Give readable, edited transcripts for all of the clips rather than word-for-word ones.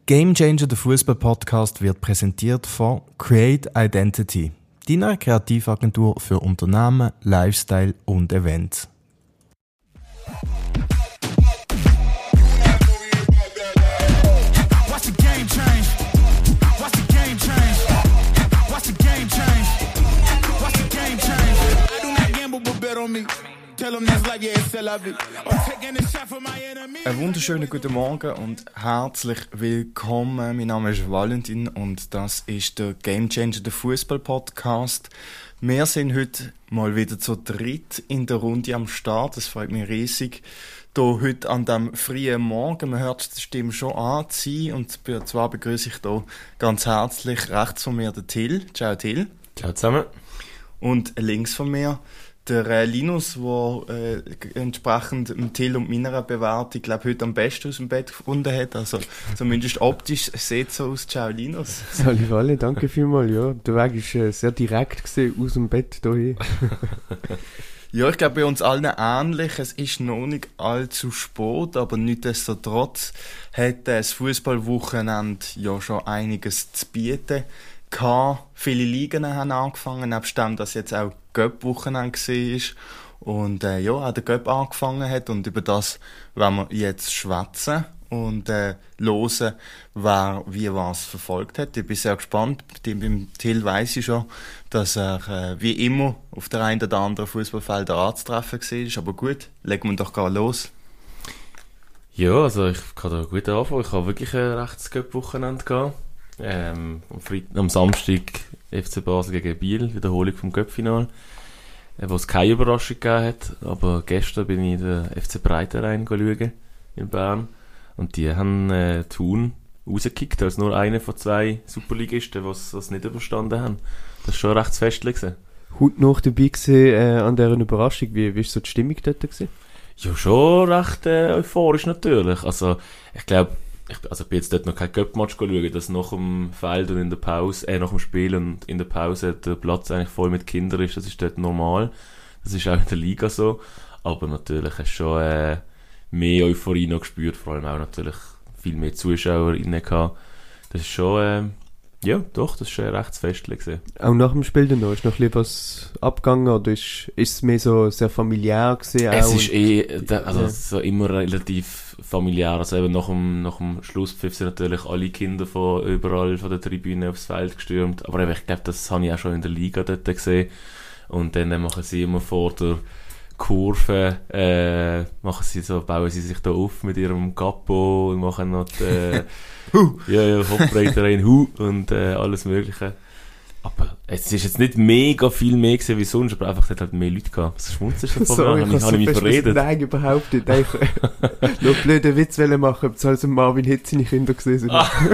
Game Changer, der Fußball-Podcast, wird präsentiert von Create Identity, deiner Kreativagentur für Unternehmen, Lifestyle und Events. Einen wunderschönen guten Morgen und herzlich willkommen. Mein Name ist Valentin und das ist der Game Changer, der Fußball-Podcast. Wir sind heute mal wieder zu dritt in der Runde am Start. Das freut mich riesig. Hier heute an diesem frühen Morgen, man hört die Stimme schon anziehen und zwar begrüße ich hier ganz herzlich rechts von mir den Till. Ciao Till. Ciao zusammen. Und links von mir der Linus, der entsprechend dem Till und meiner Bewertung, glaube heute am besten aus dem Bett gefunden hat. Also zumindest optisch sieht es so aus. Ciao Linus. Salut alle, danke vielmals. Ja, der Weg war sehr direkt aus dem Bett hierhin. Ja, ich glaube bei uns allen ähnlich. Es ist noch nicht allzu spät, aber nichtsdestotrotz hat das Fußballwochenende ja schon einiges zu bieten. Viele Ligen haben angefangen, nebst dem, dass jetzt auch Göpp-Wochenende war. Und auch der Göpp angefangen hat. Und über das wollen wir jetzt schwätzen und hören, wer wie was verfolgt hat. Ich bin sehr gespannt. Beim Till weiss ich schon, dass er wie immer auf der einen oder anderen Fußballfeld anzutreffen war. Aber gut, legen wir doch gar los. Ja, also ich kann da gut anfangen. Ich habe wirklich ein rechtes Göpp-Wochenende gehabt. Am Samstag FC Basel gegen Biel, Wiederholung vom Göpp-Final, wo es keine Überraschung gegeben hat. Aber gestern bin ich in den FC Breitenrein schauen, in Bern. Und die haben Thun rausgekickt, als nur einer von zwei Superligisten, die es nicht überstanden haben. Das war schon recht festlich gewesen. Heute noch dabei gewesen, an dieser Überraschung. Wie war so die Stimmung dort gewesen? Ja, schon recht euphorisch natürlich. Also, ich glaube, ich bin jetzt dort noch kein Cup-Match schauen, dass nach dem Feld und in der Pause, nach dem Spiel und in der Pause der Platz eigentlich voll mit Kindern ist. Das ist dort normal. Das ist auch in der Liga so. Aber natürlich hast du schon mehr Euphorie noch gespürt, vor allem auch natürlich viel mehr ZuschauerInnen gehabt. Das ist schon, das ist schon ein rechtes Festchen gewesen. Auch nach dem Spiel dann noch? Ist noch ein bisschen was abgegangen oder ist es mehr so sehr familiär gewesen? Es ist so immer relativ familiär. Also eben nach dem Schlusspfiff sind natürlich alle Kinder von überall von der Tribüne aufs Feld gestürmt. Aber eben, ich glaube, das habe ich auch schon in der Liga dort gesehen. Und dann machen sie immer vor der Kurve, bauen sie sich da auf mit ihrem Capo und machen noch die Hoppbreiter rein, und alles Mögliche. Aber es ist jetzt nicht mega viel mehr gewesen wie sonst, aber einfach, es hat halt mehr Leute gehabt. Was schmunzelst du davon? Habe ich mich verredet? Nein, überhaupt nicht. Ich nur blöden Witz machen, ob es also Marvin Hitz seine Kinder gesehen sind.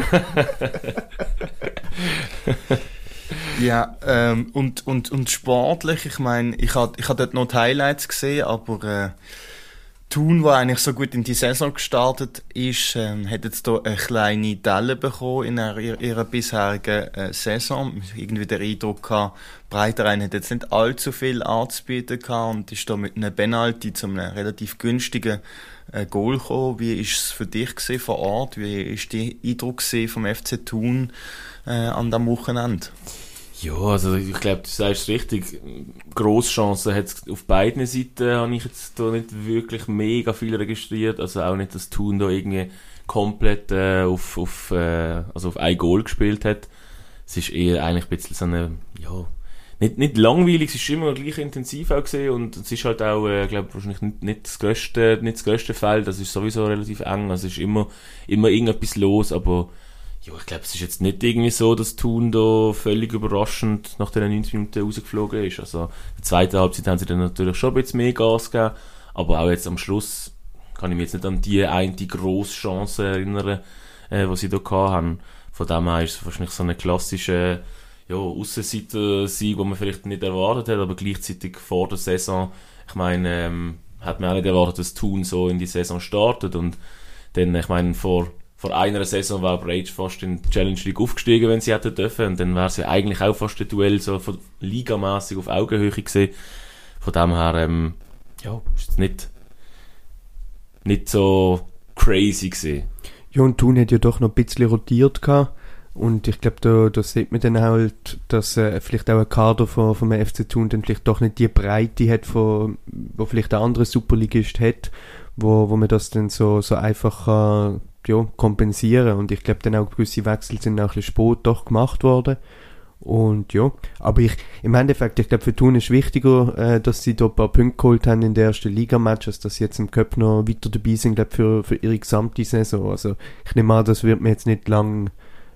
Ja, und sportlich, ich meine, ich hab dort noch die Highlights gesehen, aber Thun, der eigentlich so gut in die Saison gestartet ist, hat jetzt hier eine kleine Delle bekommen in ihrer bisherigen Saison. Irgendwie der Eindruck gehabt, Breitenrein hat jetzt nicht allzu viel anzubieten gehabt und ist da mit einem Penalty zu einem relativ günstigen Goal gekommen. Wie ist es für dich gewesen vor Ort? Wie ist der Eindruck vom FC Thun an diesem Wochenende? Ja, also ich glaube, du sagst richtig. Grosschancen hat es auf beiden Seiten, habe ich jetzt da nicht wirklich mega viel registriert. Also auch nicht, dass Thun da irgendwie komplett auf ein Goal gespielt hat. Es ist eher eigentlich ein bisschen so eine, nicht langweilig, es ist immer gleich intensiv auch gesehen und es ist halt auch, glaube wahrscheinlich nicht das grösste Feld, das ist sowieso relativ eng, also es ist immer irgendetwas los, aber ja, ich glaube, es ist jetzt nicht irgendwie so, dass Thun da völlig überraschend nach den 90 Minuten rausgeflogen ist. Also, in der zweiten Halbzeit haben sie dann natürlich schon ein bisschen mehr Gas gegeben, aber auch jetzt am Schluss kann ich mich jetzt nicht an die eine grosse Chance erinnern, die sie da gehabt haben. Von dem her ist es wahrscheinlich so eine klassische, Aussenseiter-Sieg, den man vielleicht nicht erwartet hat, aber gleichzeitig vor der Saison, ich meine, hat man auch nicht erwartet, dass Thun so in die Saison startet und dann, ich meine, vor einer Saison war Rage fast in die Challenge League aufgestiegen, wenn sie hätten dürfen. Und dann wäre es ja eigentlich auch fast ein Duell so von ligamässig auf Augenhöhe gewesen. Von dem her, ist es nicht so crazy gewesen. Ja, und Thun hat ja doch noch ein bisschen rotiert gehabt. Und ich glaube, da sieht man dann halt, dass vielleicht auch ein Kader vom FC Thun dann vielleicht doch nicht die Breite hat, wo vielleicht ein anderer Superligist hat, wo man das dann so einfach kompensieren. Und ich glaube dann auch gewisse Wechsel sind auch ein bisschen spät doch gemacht worden. Und ja, aber im Endeffekt, ich glaube für Thun ist wichtiger, dass sie da ein paar Punkte geholt haben in der ersten Liga-Match, als dass sie jetzt im Cup noch weiter dabei sind, glaube für ihre gesamte Saison. Also ich nehme an, das wird mir jetzt nicht lang,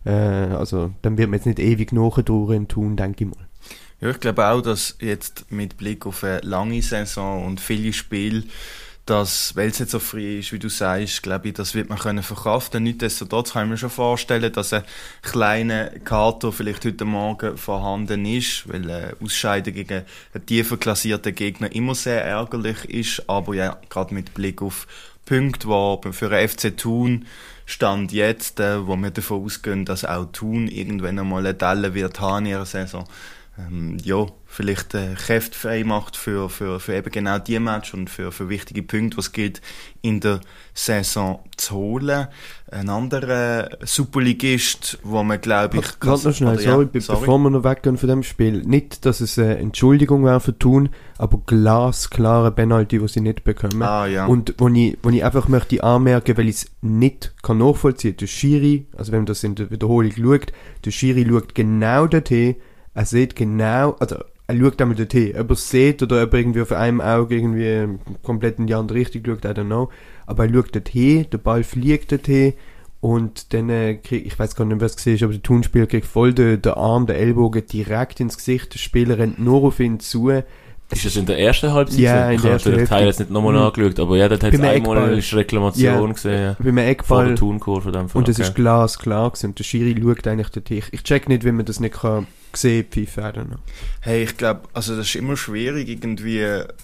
also dann wird man jetzt nicht ewig nachdauern in Thun, denke ich mal. Ja, ich glaube auch, dass jetzt mit Blick auf eine lange Saison und viele Spiele, dass, weil es jetzt so früh ist, wie du sagst, glaube ich, das wird man können verkraften. Nichtsdestotrotz kann ich mir schon vorstellen, dass ein kleiner Kater vielleicht heute Morgen vorhanden ist, weil Ausscheiden gegen einen tiefer klassierten Gegner immer sehr ärgerlich ist, aber ja, gerade mit Blick auf Punkte, die für den FC Thun Stand jetzt, wo wir davon ausgehen, dass auch Thun irgendwann einmal eine Delle wird haben in ihrer Saison, ja, vielleicht Kräfte frei macht für eben genau die Match und für wichtige Punkte, was es gilt, in der Saison zu holen. Ein anderer Superligist, wo man, glaube ich... Warte noch schnell, sorry, bevor wir noch weggehen von dem Spiel. Nicht, dass es eine Entschuldigung wäre für Thun, aber glasklare Penalty, die sie nicht bekommen. Ah, ja. Und wo ich einfach möchte anmerken, weil ich es nicht kann nachvollziehen, der Schiri, also wenn man das in der Wiederholung schaut, der Schiri schaut genau dorthin. Er sieht genau, also er schaut einmal dorthin, ob er es sieht oder ob er irgendwie auf einem Auge irgendwie komplett in die andere Richtung schaut, I don't know. Aber er schaut dorthin, der Ball fliegt dorthin und dann ich weiß gar nicht, was es ist, aber der Thun-Spieler kriegt voll den Arm, den Ellbogen direkt ins Gesicht, der Spieler rennt nur auf ihn zu. Ist das in der ersten Halbzeit? Ja, in der ersten Halbzeit. Ich habe den Teil jetzt nicht nochmal angeschaut, aber ja, dort hat es einmal eine Reklamation gesehen. Ja. Beim Eckball. Vor der Thun-Kurve. Und das ist glasklar gewesen. Und der Schiri schaut eigentlich dorthin. Ich check nicht, wie man das nicht kann sehen, pfeifen. Hey, ich glaube, also das ist immer schwierig, irgendwie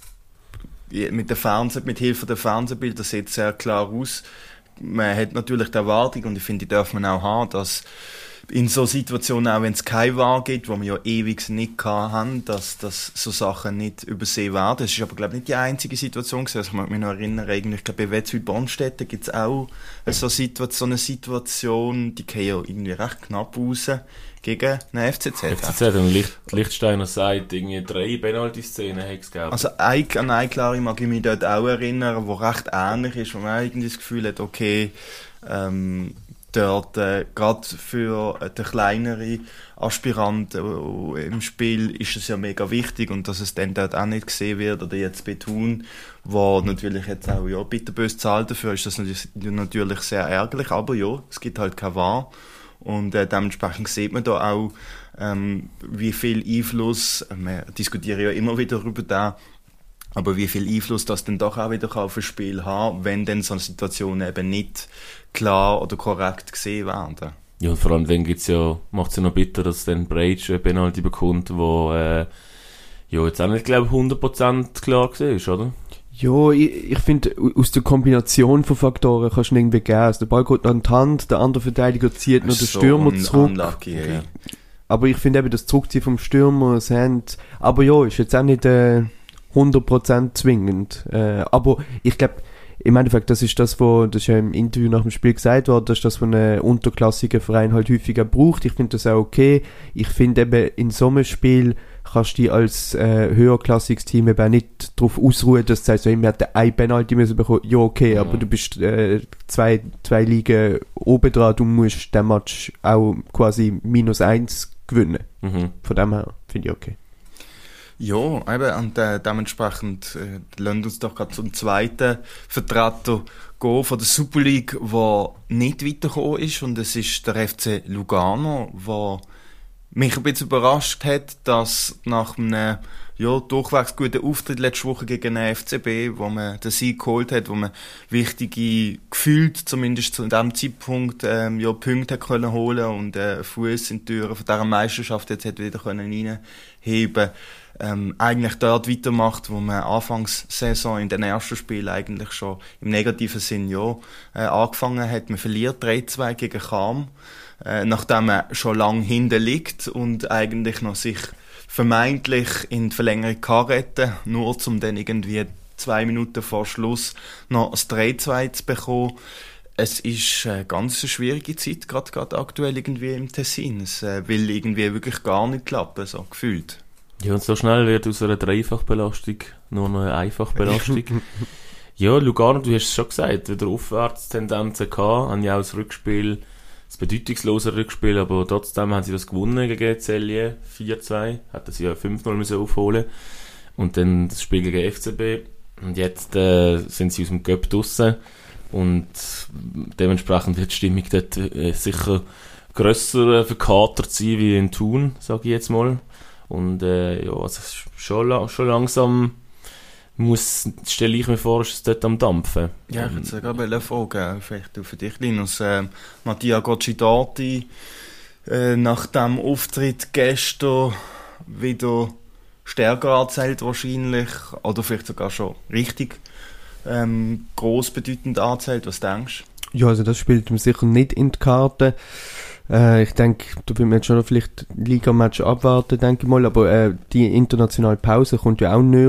mit Hilfe der Fernsehbilder, das sieht sehr klar aus. Man hat natürlich die Erwartung, und ich finde, die darf man auch haben, dass in so Situationen, auch wenn es keine Wahr gibt, wo wir ja ewig nicht haben, dass so Sachen nicht übersehen werden. Das ist aber, glaube ich, nicht die einzige Situation gewesen. Also ich mag mich noch erinnern, eigentlich, ich glaube, bei Wetzwil Bonstetten gibt es auch so eine Situation, die geht ja irgendwie recht knapp raus gegen einen FCZ. FCZ und Lichtsteiner sagt, irgendwie 3 Penalty-Szenen hätte es gegeben. Also an eine klare mag ich mich dort auch erinnern, die recht ähnlich ist, wo man irgendwie das Gefühl hat, okay, dort, gerade für den kleineren Aspiranten im Spiel ist es ja mega wichtig, und dass es dann dort auch nicht gesehen wird, oder jetzt bei Thun, wo natürlich jetzt auch, ja, bitterbös zahlt dafür, ist das natürlich sehr ärgerlich, aber ja, es gibt halt keine Wahr, und dementsprechend sieht man da auch, wie viel Einfluss, wir diskutieren ja immer wieder darüber da, aber wie viel Einfluss das dann doch auch wieder auf ein Spiel haben, wenn dann so eine Situation eben nicht klar oder korrekt gesehen werden. Ja, und vor allem dann macht es ja noch bitter, dass dann Breitsch eine Penalty bekommt, wo ja jetzt auch nicht, glaube ich, 100% klar gesehen ist, oder? Ja, ich finde, aus der Kombination von Faktoren kannst du irgendwie gehen. Also der Ball geht an die Hand, der andere Verteidiger zieht noch den Stürmer zurück. Unlucky, okay. Aber ich finde eben, das Zurückziehen vom Stürmer, das Hand, aber ja, ist jetzt auch nicht 100% zwingend. Aber ich glaube, im Endeffekt, das ist ja im Interview nach dem Spiel gesagt worden, das ist das, was ein unterklassiger Verein halt häufiger braucht. Ich finde das auch okay. Ich finde eben, in so einem Spiel kannst du dich als höherklassiges Team eben auch nicht darauf ausruhen, dass du sagst, so, wir hätten eine Penalty müssen bekommen. Ja, okay, aber du bist zwei Ligen oben dran, du musst den Match auch quasi -1 gewinnen. Von dem her finde ich okay. Ja, eben, und dementsprechend lassen uns doch gerade zum zweiten Vertreter gehen von der Super League, der nicht weitergekommen ist, und es ist der FC Lugano, der mich ein bisschen überrascht hat, dass nach einem durchwegs guten Auftritt letzte Woche gegen den FCB, wo man den Sieg geholt hat, wo man wichtige, gefühlt zumindest zu diesem Zeitpunkt Punkte hat können holen und Fuß in die Türen von dieser Meisterschaft jetzt hat wieder reinheben, eigentlich dort weitermacht, wo man Anfangssaison in den ersten Spielen eigentlich schon im negativen Sinn angefangen hat. Man verliert 3-2 gegen Cham, nachdem man schon lange hinten liegt und eigentlich noch sich vermeintlich in die Verlängerung kann retten, nur um dann irgendwie 2 Minuten vor Schluss noch das 3-2 zu bekommen. es ist eine ganz schwierige Zeit, gerade aktuell irgendwie im Tessin. Es will irgendwie wirklich gar nicht klappen, so gefühlt. Ja, und so schnell wird aus einer Dreifachbelastung nur noch eine Einfachbelastung. Ja, Lugano, du hast es schon gesagt, wieder Aufwärtstendenzen gehabt, haben ja auch das Rückspiel, das bedeutungslose Rückspiel, aber trotzdem haben sie das gewonnen gegen Celje, 4-2, hätten sie ja 5-0 müssen aufholen und dann das Spiel gegen FCB und jetzt sind sie aus dem Cup draussen und dementsprechend wird die Stimmung dort sicher grösser verkatert sein wie in Thun, sage ich jetzt mal. Und ja, also schon langsam stelle ich mir vor, ist es dort am Dampfen. Ja, ich würde sogar eine Frage, vielleicht für dich, Linus. Mattia Goccidati, nach dem Auftritt gestern wieder stärker anzählt wahrscheinlich, oder vielleicht sogar schon richtig gross bedeutend anzählt. Was denkst du? Ja, also das spielt ihm sicher nicht in die Karten. Ich denke, da will man jetzt schon noch vielleicht Liga-Match abwarten, denke ich mal, aber die internationale Pause kommt ja auch näher.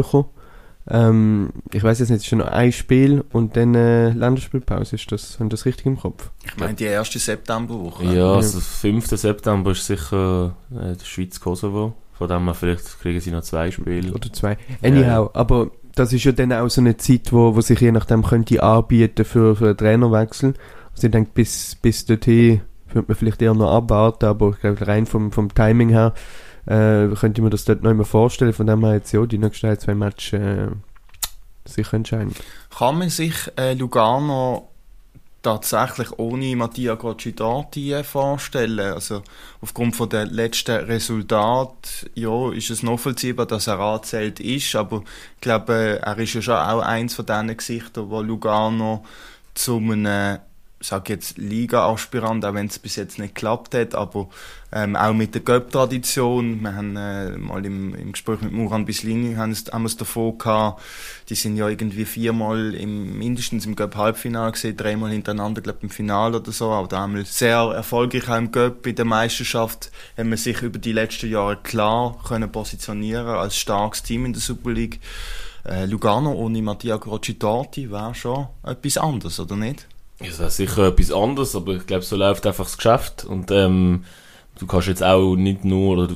Ich weiss jetzt nicht, es ist schon noch ein Spiel und dann Länderspielpause, haben das richtig im Kopf? Ich meine die erste Septemberwoche. Ja, also 5. September ist sicher die Schweiz-Kosovo, von dem her vielleicht kriegen sie noch 2 Spiele. Oder 2. Anyhow, aber das ist ja dann auch so eine Zeit, wo sich je nachdem könnte anbieten für einen Trainerwechsel. Also ich denke, bis dorthin würde man vielleicht eher noch abwarten, aber ich glaube, rein vom Timing her könnte ich mir das dort noch immer vorstellen. Von dem her jetzt ja, die nächsten 2 Matches sicher entscheiden. Kann man sich Lugano tatsächlich ohne Mattia Goccidati vorstellen? Also aufgrund von der letzten Resultate, ja, ist es nachvollziehbar, dass er angezählt ist, aber ich glaube, er ist ja schon auch eins von diesen Gesichtern, wo Lugano zu einem, sag jetzt Liga-Aspirant, auch wenn es bis jetzt nicht geklappt hat, aber auch mit der Göpp-Tradition, wir haben mal im Gespräch mit Muran Bislini haben wir es davon gehabt, die sind ja irgendwie 4-mal mindestens im Göpp-Halbfinale gesehen, 3-mal hintereinander, glaube im Finale oder so, aber da haben wir sehr erfolgreich auch im Göpp in der Meisterschaft, haben wir sich über die letzten Jahre klar können positionieren als starkes Team in der Super League. Lugano ohne Mattia Goccidati wäre schon etwas anderes, oder nicht? Das ist sicher etwas anderes, aber ich glaube, so läuft einfach das Geschäft und du kannst jetzt auch nicht nur, oder du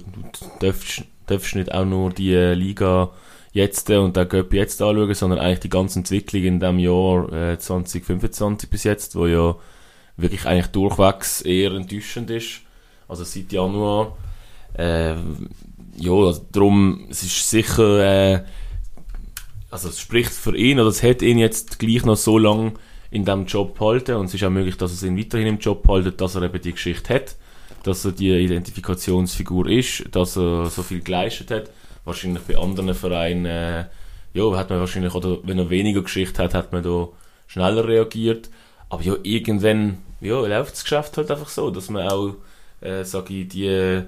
darfst nicht auch nur die Liga jetzt und den Cup jetzt anschauen, sondern eigentlich die ganze Entwicklung in dem Jahr 2025 bis jetzt, wo ja wirklich eigentlich durchwegs eher enttäuschend ist, also seit Januar. Ja, also darum, es ist sicher, also es spricht für ihn, oder es hat ihn jetzt gleich noch so lange in diesem Job behalten und es ist auch möglich, dass es ihn weiterhin im Job behalten, dass er eben die Geschichte hat, dass er die Identifikationsfigur ist, dass er so viel geleistet hat. Wahrscheinlich bei anderen Vereinen, ja, hat man wahrscheinlich, oder wenn er weniger Geschichte hat man da schneller reagiert. Aber ja, irgendwann, ja, läuft das Geschäft halt einfach so, dass man auch, sage ich, die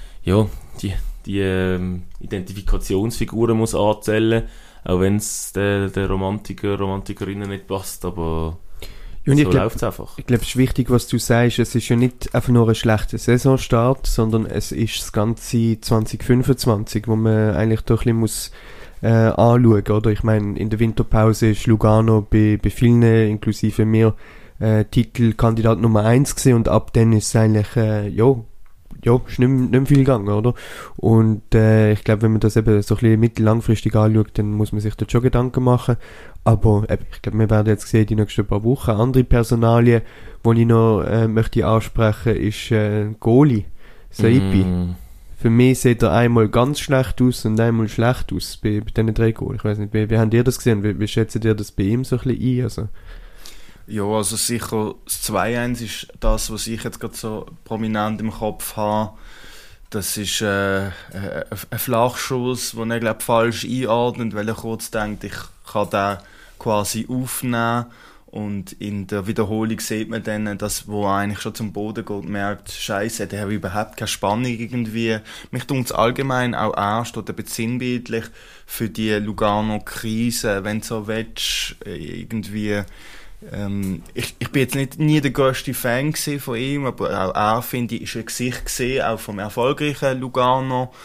Identifikationsfiguren muss anzählen, auch wenn es der Romantikerinnen nicht passt, aber ja, so läuft es einfach. Ich glaube, es ist wichtig, was du sagst, es ist ja nicht einfach nur ein schlechter Saisonstart, sondern es ist das ganze 2025, wo man eigentlich doch ein bisschen anschauen, oder? Ich meine, in der Winterpause ist Lugano bei vielen, inklusive mir, Titelkandidat Nummer 1 gewesen und ab dann ist es eigentlich, ist nicht mehr viel gegangen, oder? Und ich glaube, wenn man das eben so ein bisschen mittellangfristig anschaut, dann muss man sich da schon Gedanken machen. Aber ich glaube, wir werden jetzt sehen, die nächsten paar Wochen andere Personalien, die ich noch möchte ansprechen, ist Goalie, Saipi. Für mich sieht er einmal ganz schlecht aus und einmal schlecht aus bei diesen 3 Goal. Ich weiß nicht, wie habt ihr das gesehen? Wie schätzt ihr das bei ihm so ein bisschen ein? Also? Ja, also sicher das 2-1 ist das, was ich jetzt gerade so prominent im Kopf habe. Das ist ein Flachschuss, den er, glaube falsch einordnet, weil er kurz denkt, ich kann den quasi aufnehmen. Und in der Wiederholung sieht man dann, dass, wo er eigentlich schon zum Boden geht, merkt, Scheiße, der hat überhaupt keine Spannung irgendwie. Mich tut es allgemein auch erst oder besinnbildlich für die Lugano-Krise, wenn du so willst, irgendwie. Ich bin jetzt nie der grösste Fan von ihm, aber auch er, finde ich, ist ein Gesicht gesehen, auch vom erfolgreichen Lugano,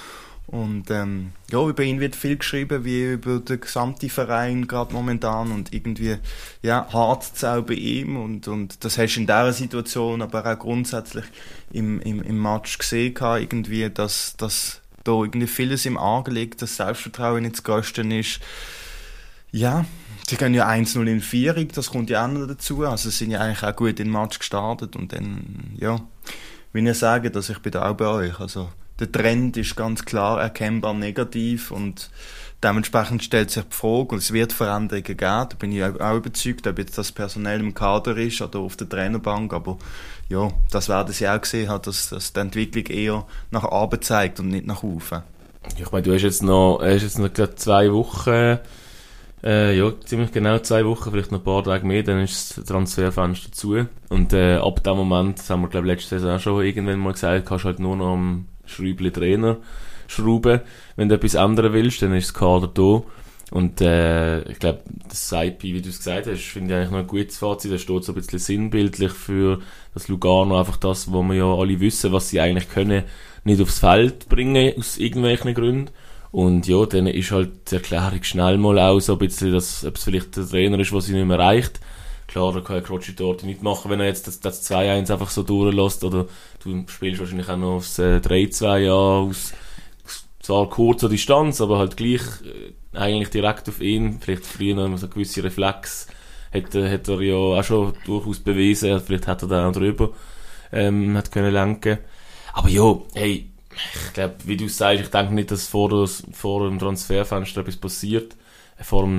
Und über ihn wird viel geschrieben, wie über den gesamten Verein gerade momentan und irgendwie hart zu bei ihm und das hast du in dieser Situation, aber auch grundsätzlich im Match gesehen, irgendwie, dass da irgendwie vieles im Argen liegt, das Selbstvertrauen ins Größten ist. Ja, sie gehen ja 1-0 in Führung, das kommt ja auch noch dazu, also sie sind ja eigentlich auch gut in den Match gestartet und dann, will ich sagen, dass ich bin da auch bei euch, also der Trend ist ganz klar erkennbar negativ und dementsprechend stellt sich die Frage, und es wird Veränderungen geben, da bin ich auch überzeugt, ob jetzt das personell im Kader ist oder auf der Trainerbank, aber ja, das werden sie auch gesehen haben, dass die Entwicklung eher nach Arbeit zeigt und nicht nach oben. Ich meine, du hast jetzt noch gerade 2 Wochen, ziemlich genau 2 Wochen, vielleicht noch ein paar Tage mehr, dann ist das Transferfenster zu und ab dem Moment, das haben wir glaube ich letzte Saison auch schon irgendwann mal gesagt, kannst du halt nur noch am Schräubchen Trainer schrauben. Wenn du etwas ändern willst, dann ist das Kader da. Und ich glaube, das Saipi, wie du es gesagt hast, finde ich eigentlich noch ein gutes Fazit. Da steht so ein bisschen sinnbildlich für das Lugano einfach das, wo wir ja alle wissen, was sie eigentlich können, nicht aufs Feld bringen, aus irgendwelchen Gründen. Und ja, dann ist halt die Erklärung schnell mal auch so ein bisschen, dass ob es vielleicht der Trainer ist, der sie nicht mehr erreicht. Klar, da kann Croci dort nicht machen, wenn er jetzt das 2-1 einfach so durchlässt, oder du spielst wahrscheinlich auch noch aufs 3-2 aus zwar kurzer Distanz, aber halt gleich eigentlich direkt auf ihn, vielleicht früher noch so gewisse Reflex hat er ja auch schon durchaus bewiesen, vielleicht hat er da auch drüber hat können lenken. Aber ja, hey, ich glaube, wie du sagst, ich denke nicht, dass vor dem Transferfenster etwas passiert, vor der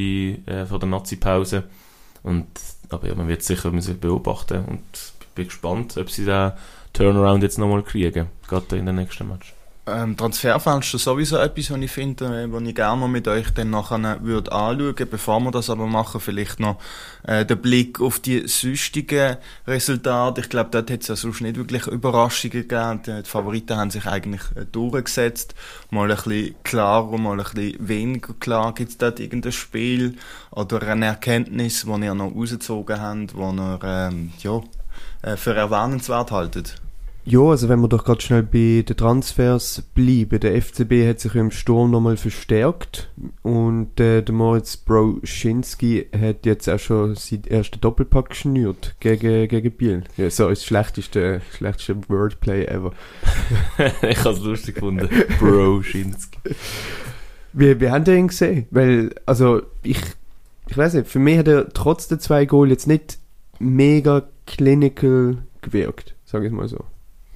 Nazi-Pause. Aber ja, man wird sicher beobachten und bin gespannt, ob sie den Turnaround jetzt nochmal kriegen, gerade in den nächsten Match. Transferfenster sowieso etwas, was ich finde, was ich gerne mit euch dann nachher würde anschauen. Bevor wir das aber machen, vielleicht noch den Blick auf die sonstigen Resultate. Ich glaube, dort hat es ja sonst nicht wirklich Überraschungen gegeben. Die Favoriten haben sich eigentlich durchgesetzt. Mal ein bisschen klarer, mal ein bisschen weniger klar. Gibt es dort irgendein Spiel oder eine Erkenntnis, die ihr noch rausgezogen habt, die ihr für erwähnenswert haltet? Ja, also wenn wir doch gerade schnell bei den Transfers bleiben. Der FCB hat sich im Sturm nochmal verstärkt und der Moritz Broschinski hat jetzt auch schon seinen ersten Doppelpack geschnürt gegen Biel. Ja, so ist das schlechteste Wordplay ever. Ich habe es lustig gefunden. Broschinski. Wir haben den gesehen, weil, also ich weiß nicht, für mich hat er trotz der 2 Goal jetzt nicht mega clinical gewirkt, sage ich mal so.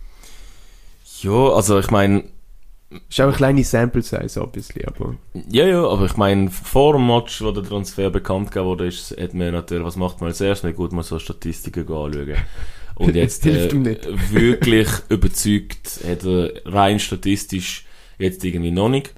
Ja, also ich meine... Ist auch eine kleine Sample-Size, ein bisschen, aber... Ja, aber ich meine, vor dem Match, wo der Transfer bekannt gegeben wurde, hat man natürlich, was macht man als erstes? Nicht gut, mal so Statistiken anschauen. Und jetzt wirklich überzeugt hat er rein statistisch jetzt irgendwie noch nicht.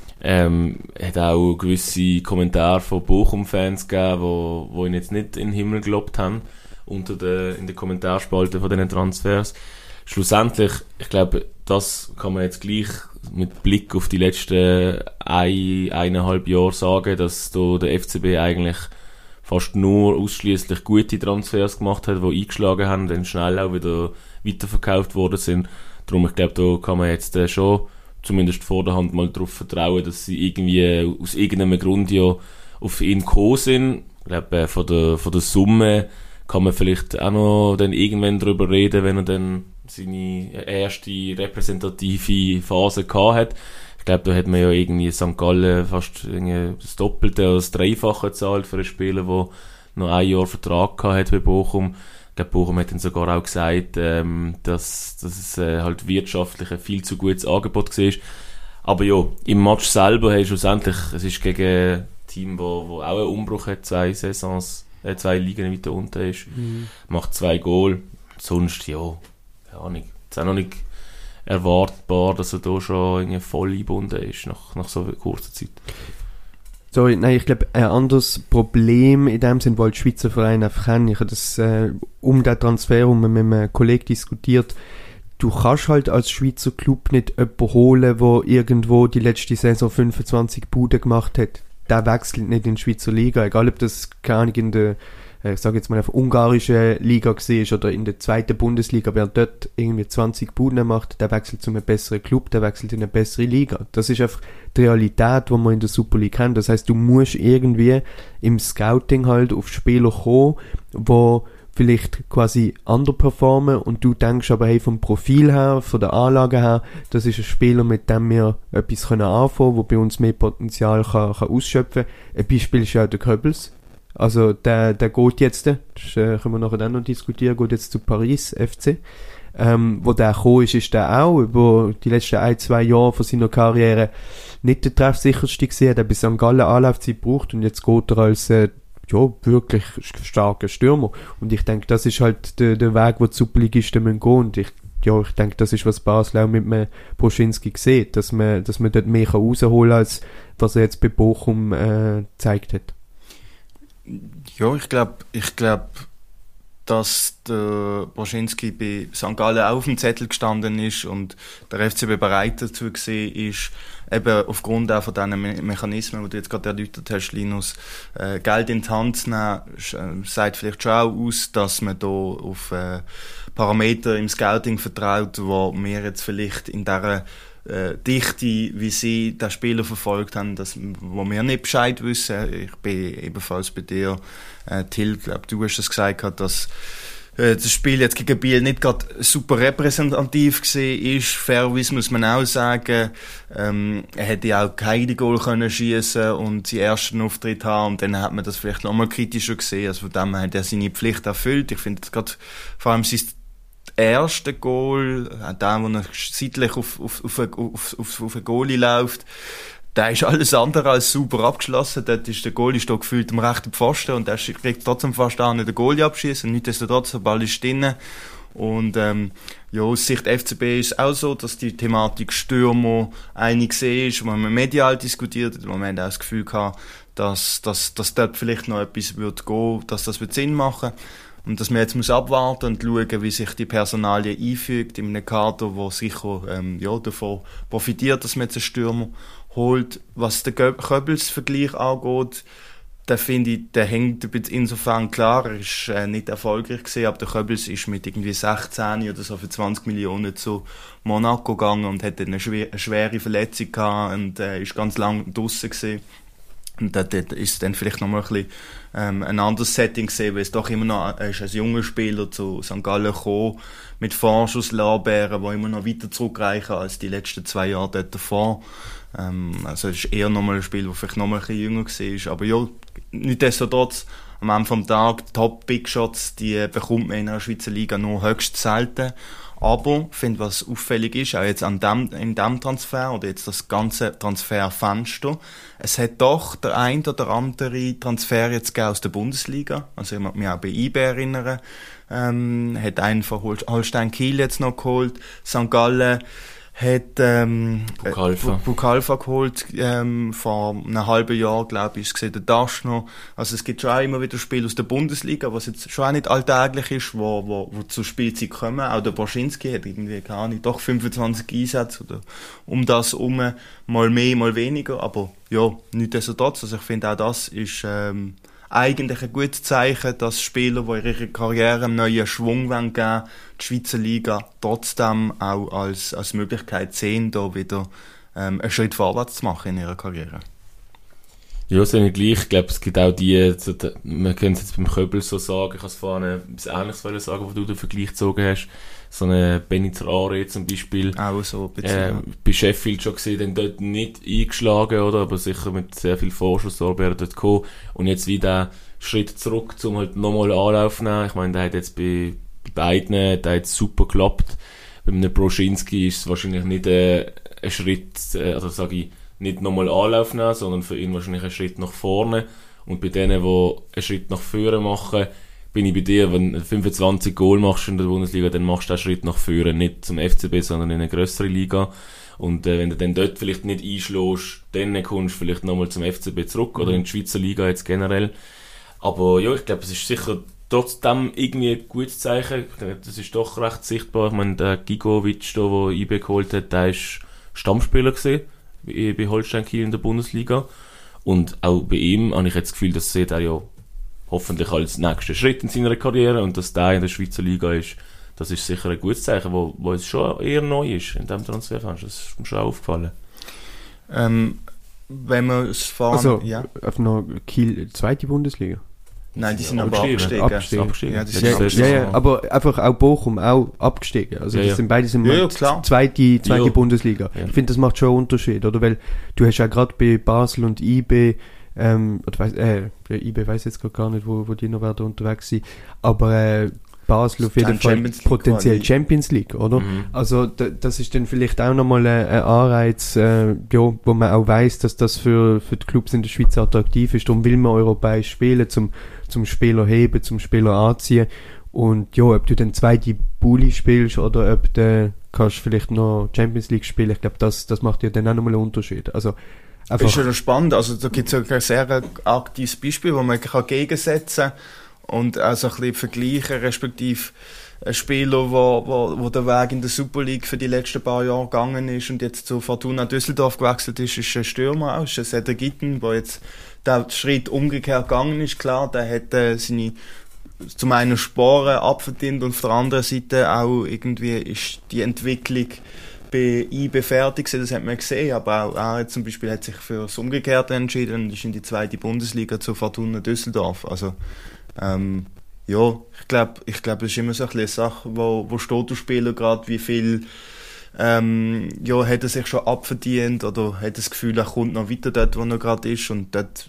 Hat auch gewisse Kommentare von Bochum-Fans gegeben, wo ihn jetzt nicht in den Himmel gelobt haben, in der Kommentarspalte von diesen Transfers. Schlussendlich, ich glaube, das kann man jetzt gleich mit Blick auf die letzten 1,5 Jahre sagen, dass da der FCB eigentlich fast nur ausschließlich gute Transfers gemacht hat, die eingeschlagen haben, dann schnell auch wieder weiterverkauft worden sind. Darum, ich glaube, da kann man jetzt schon zumindest vor der Hand mal darauf vertrauen, dass sie irgendwie aus irgendeinem Grund ja auf ihn gekommen sind. Ich glaube, von der Summe kann man vielleicht auch noch dann irgendwann darüber reden, wenn er dann seine erste repräsentative Phase gehabt hat. Ich glaube, da hat man ja irgendwie St. Gallen fast das Doppelte oder das Dreifache gezahlt für einen Spieler, der noch 1 Jahr Vertrag gehabt hat bei Bochum. Ich glaube, Bochum hat dann sogar auch gesagt, dass es halt wirtschaftlich ein viel zu gutes Angebot war. Aber ja, im Match selber hey, schlussendlich, es ist gegen ein Team, wo auch einen Umbruch hat, 2 Ligen weiter unten ist, macht 2 Goal. Sonst, ja, keine Ahnung. Es ist auch noch nicht erwartbar, dass er da schon irgendwie voll eingebunden ist, nach so kurzer Zeit. Sorry, nein, ich glaube, ein anderes Problem in dem Sinn, wo die Schweizer Vereine einfach haben, ich habe das um den Transfer mit einem Kollegen diskutiert, du kannst halt als Schweizer Club nicht jemanden holen, der irgendwo die letzte Saison 25 Buden gemacht hat. Der wechselt nicht in die Schweizer Liga, egal ob das, keine Ahnung, in der ich sage jetzt mal auf ungarischen Liga gesehen oder in der zweiten Bundesliga, wer dort irgendwie 20 Buden macht, der wechselt zu einem besseren Club, der wechselt in eine bessere Liga. Das ist einfach die Realität, die man in der Super League kennt. Das heißt, du musst irgendwie im Scouting halt auf Spieler kommen, die vielleicht quasi underperformen und du denkst aber, hey, vom Profil her, von der Anlage her, das ist ein Spieler, mit dem wir etwas anfangen können, der bei uns mehr Potenzial kann ausschöpfen. Ein Beispiel ist ja der Köbels. Also der geht jetzt, das können wir nachher dann noch diskutieren, geht jetzt zu Paris FC. Wo der gekommen ist der auch über die letzten 1-2 Jahre von seiner Karriere nicht der treffsicherste gesehen, hat er bis St. Gallen Anlaufzeit gebraucht und jetzt geht er als wirklich starker Stürmer. Und ich denke, das ist halt der Weg, wo die Superligisten gehen müssen. Und ich denke, das ist, was Basel auch mit dem Broschinski sieht, dass man dort mehr rausholen kann, als was er jetzt bei Bochum gezeigt hat. Ja, ich glaube, dass der Broschinski bei St. Gallen auch auf dem Zettel gestanden ist und der FCB bereit dazu gesehen ist, eben aufgrund auch von diesen Mechanismen, die du jetzt gerade erläutert hast, Linus, Geld in die Hand zu nehmen, sagt vielleicht schon auch aus, dass man da auf Parameter im Scouting vertraut, wo wir jetzt vielleicht in dieser Dichte, wie sie den Spieler verfolgt haben, wo wir nicht Bescheid wissen. Ich bin ebenfalls bei dir, Till, glaub, du hast es gesagt, dass das Spiel jetzt gegen Biel nicht gerade super repräsentativ gesehen ist. Fairerweise muss man auch sagen, er hätte ja auch keine Goal können schießen und seinen ersten Auftritt haben und dann hat man das vielleicht noch mal kritischer gesehen. Also von dem her hat er seine Pflicht erfüllt. Ich finde gerade vor allem sein erste Goal, der, wo er seitlich auf einen Goalie läuft, der ist alles andere als super abgeschlossen. Dort ist der Goalie da gefühlt am rechten Pfosten und der kriegt trotzdem fast auch nicht den Goalie abschießen. Nichtsdestotrotz, der Ball ist drin. Und aus Sicht FCB ist es auch so, dass die Thematik Stürmer einig ist, wo man medial diskutiert hat, wo man auch das Gefühl hatte, dass dort vielleicht noch etwas wird gehen, dass das wird Sinn machen. Und dass man jetzt muss abwarten und schauen, wie sich die Personalie einfügt in einem Kader, der sicher davon profitiert, dass man jetzt einen Stürmer holt. Was den Köbels-Vergleich angeht, da finde ich, der hängt ein bisschen insofern klar. Er ist nicht erfolgreich gewesen, aber der Köbels ist mit irgendwie 16 oder so für 20 Millionen zu Monaco gegangen und hatte eine schwere Verletzung gehabt und ist ganz lang draussen gewesen. Und dort ist dann vielleicht noch mal ein bisschen ein anderes Setting gesehen, weil es doch immer noch ist als junger Spieler zu St. Gallen gekommen, mit Vorschusslorbeeren, die immer noch weiter zurückreichen als die letzten 2 Jahre dort davor. Also es ist eher noch mal ein Spiel, das vielleicht noch mal ein bisschen jünger war. Aber ja, nichtsdestotrotz, am Ende vom Tag, Top-Big Shots, die bekommt man in der Schweizer Liga nur höchst selten. Aber ich finde, was auffällig ist, auch jetzt in dem Transfer oder jetzt das ganze Transferfenster, es hat doch der ein oder andere Transfer jetzt gegeben aus der Bundesliga. Also ich mag mich auch bei IB erinnern. Hat einen von Holstein Kiel jetzt noch geholt. St. Gallen hat Bukalfa geholt, vor einem halben Jahr, glaube ich, ist gesehen, der Daschner. Also es gibt schon auch immer wieder Spiele aus der Bundesliga, was jetzt schon auch nicht alltäglich ist, wo zur Spielzeit kommen. Auch der Boschinski hat irgendwie, keine Ahnung, doch 25 Einsätze oder um das herum, mal mehr, mal weniger, aber ja, nichtsdestotrotz. Also ich finde auch das ist eigentlich ein gutes Zeichen, dass Spieler, die ihre Karriere einen neuen Schwung geben wollen, die Schweizer Liga trotzdem auch als Möglichkeit sehen, da wieder einen Schritt vorwärts zu machen in ihrer Karriere. Ja, so gleich. Ich glaube, es gibt auch man könnte es jetzt beim Köbel so sagen, ich kann es vorhin etwas Ähnliches sagen, wo du den Vergleich gezogen hast. So eine Benitzer Are zum Beispiel. Auch so ein bisschen. Bei Sheffield schon gesehen, dann dort nicht eingeschlagen, oder? Aber sicher mit sehr viel Vorschusslorbeeren dort gekommen. Und jetzt wieder Schritt zurück, um halt nochmal Anlauf zu nehmen. Ich meine, der hat jetzt bei beiden, der hat super geklappt. Bei einem Broschinski ist es wahrscheinlich nicht ein Schritt, also sage ich, nicht nochmal Anlauf nehmen, sondern für ihn wahrscheinlich ein Schritt nach vorne. Und bei denen, die einen Schritt nach vorne machen, bin ich bei dir, wenn du 25 Goal machst in der Bundesliga, dann machst du einen Schritt nach vorne, nicht zum FCB, sondern in eine grössere Liga. Und wenn du dann dort vielleicht nicht einschlägst, dann kommst du vielleicht nochmal zum FCB zurück oder in die Schweizer Liga jetzt generell. Aber ja, ich glaube, es ist sicher trotzdem irgendwie ein gutes Zeichen. Das ist doch recht sichtbar. Ich meine, der Gigovic, der IB geholt hat, der ist Stammspieler gewesen bei Holstein Kiel in der Bundesliga. Und auch bei ihm habe ich jetzt das Gefühl, das sieht er ja hoffentlich als nächsten Schritt in seiner Karriere, und dass der in der Schweizer Liga ist, das ist sicher ein gutes Zeichen, wo es schon eher neu ist in diesem Transferfenster. Das ist mir schon aufgefallen. Wenn wir es fahren... Also, ja. auf noch Kiel, zweite Bundesliga? Nein, die sind aber abgestiegen. Abgestiegen. Ja, die sind Ja, aber einfach auch Bochum auch abgestiegen. Also das sind beide zweite Bundesliga. Ja. Ich finde, das macht schon einen Unterschied, oder? Weil du hast ja gerade bei Basel und IB, IB weiss jetzt gar nicht, wo die noch werden unterwegs sind, aber Basel auf jeden Fall potenziell Champions League, oder? Mhm. Also das ist dann vielleicht auch nochmal ein Anreiz, wo man auch weiss, dass das für die Clubs in der Schweiz attraktiv ist. Darum will man europäisch spielen, zum Spieler heben, zum Spieler anziehen. Und ja, ob du dann zweite Bulli spielst oder ob du kannst vielleicht noch Champions League spielen, ich glaube, das macht ja dann auch nochmal einen Unterschied. Also einfach. Das ist ja spannend. Also da gibt es ja ein sehr aktives Beispiel, wo man gegensetzen kann. Und also ein bisschen vergleichen, respektive ein Spieler, wo der Weg in der Super League für die letzten paar Jahre gegangen ist und jetzt zu Fortuna Düsseldorf gewechselt ist ein Stürmer auch, ist ein Cedric Itten, der jetzt den Schritt umgekehrt gegangen ist. Klar, der hat seine zum einen Sporen abverdient und auf der anderen Seite auch irgendwie ist die Entwicklung bei IB fertig, das hat man gesehen, aber auch er zum Beispiel hat sich für das Umgekehrte entschieden und ist in die zweite Bundesliga zu Fortuna Düsseldorf. Also ja, ich glaube, das ist immer so ein bisschen eine Sache, wo steht der Spieler gerade, wie viel hat er sich schon abverdient oder hat das Gefühl, er kommt noch weiter dort, wo er gerade ist, und dort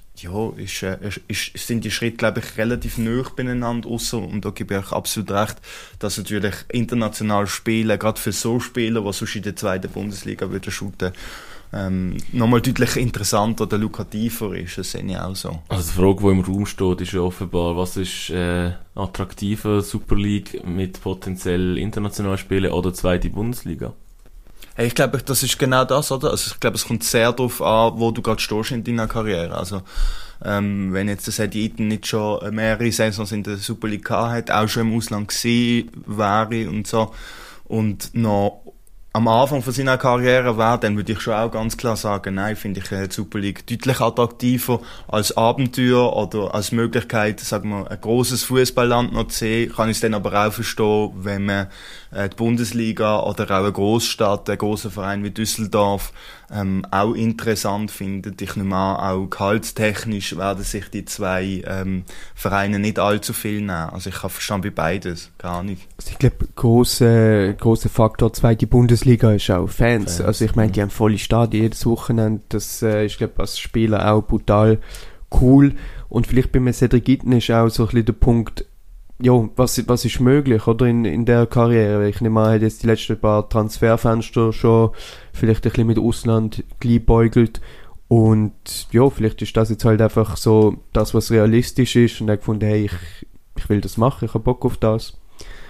sind die Schritte, glaube ich, relativ nahe beieinander, ausser, und da gebe ich euch absolut recht, dass natürlich international spielen, gerade für so Spieler, die sonst in der zweiten Bundesliga würden shooten, nochmal deutlich interessanter oder lukrativer ist, das sehe ich auch so. Also die Frage, die im Raum steht, ist ja offenbar, was ist attraktiver, Super League mit potenziell international Spielen oder zweite Bundesliga? Hey, ich glaube, das ist genau das, oder? Also ich glaube, es kommt sehr darauf an, wo du gerade stehst in deiner Karriere. Also wenn jetzt das Itten nicht schon mehrere Saisons in der Super League gehabt hat, auch schon im Ausland gewesen wäre und so, und noch am Anfang von seiner Karriere wäre, dann würde ich schon auch ganz klar sagen, nein, finde ich die Super League deutlich attraktiver als Abenteuer oder als Möglichkeit, sagen wir, ein grosses Fußballland noch zu sehen. Kann ich es dann aber auch verstehen, wenn man die Bundesliga oder auch eine Großstadt, ein grosser Verein wie Düsseldorf auch interessant findet. Ich nehme an, auch gehaltstechnisch werden sich die zwei Vereine nicht allzu viel nehmen. Also ich habe Verstand bei beides, gar nicht. Also ich glaube, grosser Faktor zweite Bundesliga ist auch Fans. Also ich meine, die haben volle Stadien jedes Wochenende. Das ist, glaube ich, als Spieler auch brutal cool. Und vielleicht bei mir Cedric Itten ist auch so ein bisschen der Punkt, ja, was ist möglich, oder, in der Karriere? Ich nehme an, er hat jetzt die letzten paar Transferfenster schon vielleicht ein bisschen mit Ausland geliebäugelt, und ja, vielleicht ist das jetzt halt einfach so das, was realistisch ist, und er hat gefunden, hey, ich will das machen, ich habe Bock auf das.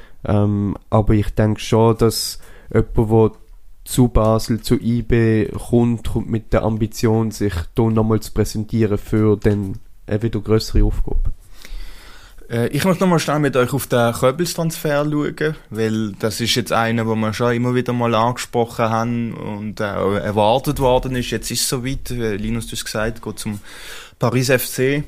Aber ich denke schon, dass jemand, der zu Basel, zu IB kommt mit der Ambition, sich da nochmal zu präsentieren für dann eine wieder grössere Aufgabe. Ich möchte nochmal schnell mit euch auf den Köbels-Transfer schauen, weil das ist jetzt einer, wo wir schon immer wieder mal angesprochen haben und erwartet worden ist. Jetzt ist es soweit, Linus, du hast gesagt, geht zum Paris FC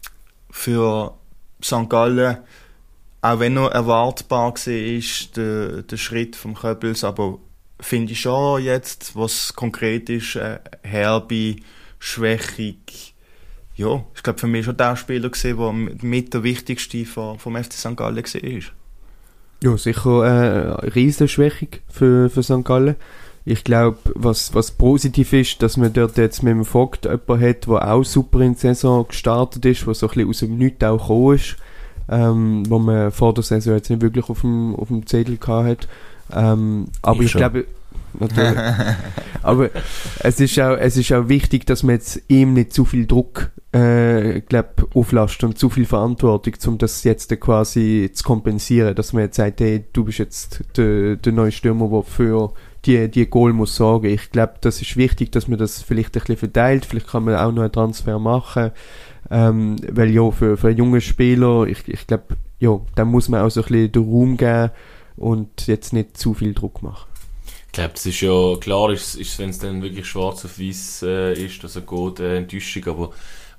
für St. Gallen. Auch wenn noch erwartbar war, der Schritt vom Köbels, aber finde ich schon jetzt, was konkret ist, herbe, schwächig. Ja, ich glaube, für mich schon der Spieler gesehen, der mit der wichtigste vom FC St. Gallen war. Ja, sicher eine Riesenschwächung für St. Gallen. Ich glaube, was positiv ist, dass man dort jetzt mit dem Vogt jemanden hat, der auch super in die Saison gestartet ist, der so ein bisschen aus dem Nichts auch gekommen ist, wo man vor der Saison jetzt nicht wirklich auf dem Zettel gehabt hat. Aber ich glaube, natürlich. Aber es ist auch wichtig, dass man jetzt ihm nicht zu viel Druck auflasst und zu viel Verantwortung, um das jetzt quasi zu kompensieren, dass man jetzt sagt, hey, du bist jetzt der neue Stürmer, der für die Goal muss sorgen. Ich glaube, das ist wichtig, dass man das vielleicht ein bisschen verteilt. Vielleicht kann man auch noch einen Transfer machen, weil ja, für einen jungen Spieler, ich glaube, ja, da muss man auch so ein bisschen den Raum geben und jetzt nicht zu viel Druck machen. Ich glaube, das ist ja klar, ist wenn es dann wirklich schwarz auf weiß ist, dass er geht, Enttäuschung, aber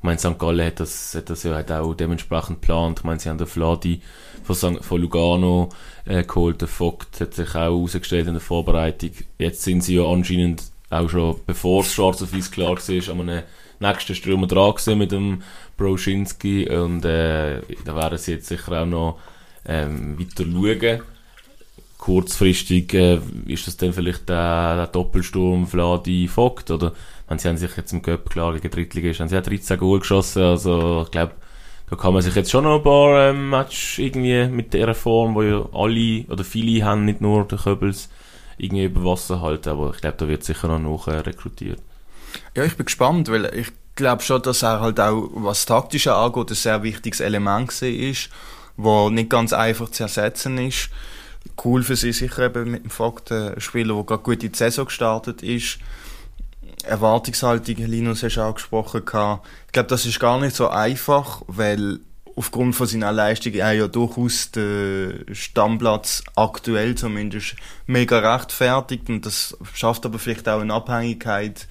Ich meine, St. Gallen hat das ja halt auch dementsprechend geplant. Ich meine, sie haben den Vladi von Lugano geholt, der Vogt hat sich auch herausgestellt in der Vorbereitung. Jetzt sind sie ja anscheinend auch schon, bevor es schwarz auf weiß klar war, an einem nächsten Stürmer dran gewesen mit dem Broschinski, und da werden sie jetzt sicher auch noch weiter schauen. Kurzfristig ist das dann vielleicht der Doppelsturm Vladi Vogt, oder? Sie haben sich jetzt im Cup klar gegen Drittligisten, haben sie auch 13 Goal geschossen, also ich glaube, da kann man sich jetzt schon noch ein paar Matches irgendwie mit der Form, wo ja alle oder viele haben, nicht nur der Köbels, irgendwie über Wasser halten, aber ich glaube, da wird sicher noch rekrutiert. Ja, ich bin gespannt, weil ich glaube schon, dass er halt auch, was Taktische angeht, ein sehr wichtiges Element war, wo nicht ganz einfach zu ersetzen ist. Cool für sie sicher eben mit dem Vogt, ein Spieler, der gerade gut in die Saison gestartet ist. Erwartungshaltung, Linus hast du angesprochen. Ich glaube, das ist gar nicht so einfach, weil aufgrund von seiner Leistung er ja durchaus den Stammplatz aktuell zumindest mega rechtfertigt, und das schafft aber vielleicht auch eine Abhängigkeit.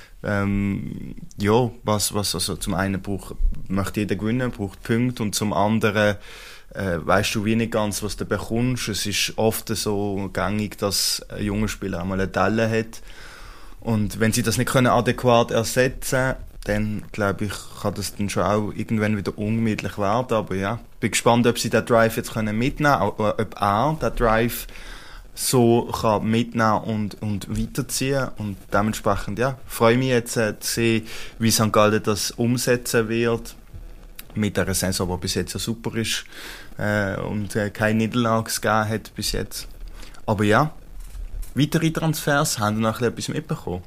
Was also zum einen möchte jeder gewinnen, braucht Punkte, und zum anderen weißt du wie nicht ganz, was du bekommst. Es ist oft so gängig, dass ein junger Spieler einmal eine Delle hat, und wenn sie das nicht können adäquat ersetzen, dann glaube ich, kann das dann schon auch irgendwann wieder ungemütlich werden. Aber ja, bin gespannt, ob sie den Drive jetzt mitnehmen können, ob er den Drive so kann mitnehmen und weiterziehen. Und dementsprechend, ja, freue mich jetzt zu sehen, wie St. Gallen das umsetzen wird. Mit einer Saison, die bis jetzt ja super ist und keine Niederlage gegeben hat bis jetzt. Aber ja, weitere Transfers, haben wir noch etwas mitbekommen?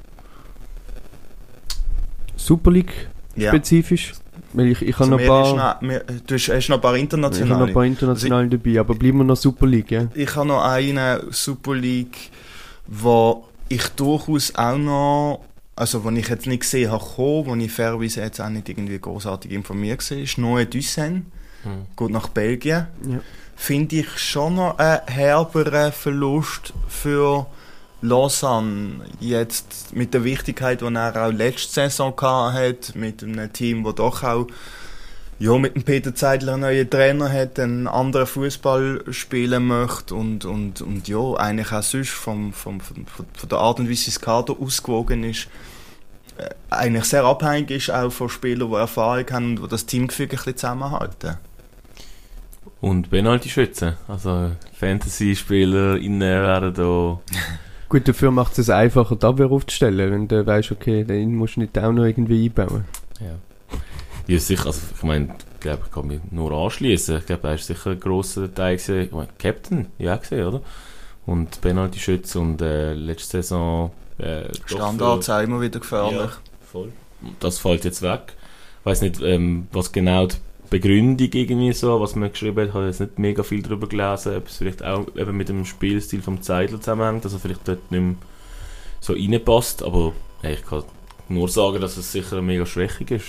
Super League spezifisch? Weil ich habe noch ein paar... Du hast noch ein paar internationale. Ich habe noch ein paar internationale dabei, aber bleiben wir noch Super League, ja? Ich habe noch eine Super League, wo ich durchaus auch noch, also wo ich jetzt nicht gesehen habe, wo ich fairerweise jetzt auch nicht irgendwie großartig informiert war, ist Noé Dussen, geht nach Belgien. Ja. Finde ich schon noch einen herberen Verlust für Lausanne, jetzt mit der Wichtigkeit, die er auch letzte Saison hatte, mit einem Team, das doch auch mit dem Peter Zeidler einen neuen Trainer hat, einen anderen Fußball spielen möchte und eigentlich auch sonst von der Art und Weise, wie das Kader ausgewogen ist, eigentlich sehr abhängig ist auch von Spielern, die Erfahrung haben und die das Teamgefüge ein bisschen zusammenhalten. Und Penalty-Schützen, also Fantasy-SpielerInnen werden da... Gut, dafür macht es einfacher, die Abwehr aufzustellen, wenn du weißt, okay, den musst du nicht auch noch irgendwie einbauen. Ja, sicher, also ich meine, ich glaube, ich kann mich nur anschließen. Ich glaube, er ist sicher ein grosser Teil gewesen. Ich meine, Captain, ja gesehen, oder? Und Penalty-Schütze und letzte Saison... Standards auch immer wieder gefährlich. Ja, voll. Das fällt jetzt weg. Ich weiss nicht, was genau die Begründung irgendwie so, was man geschrieben hat, ich habe jetzt nicht mega viel darüber gelesen, ob es vielleicht auch eben mit dem Spielstil vom Zeidler zusammenhängt, dass er vielleicht dort nicht mehr so reinpasst, aber ich kann nur sagen, dass es sicher eine mega Schwächung ist.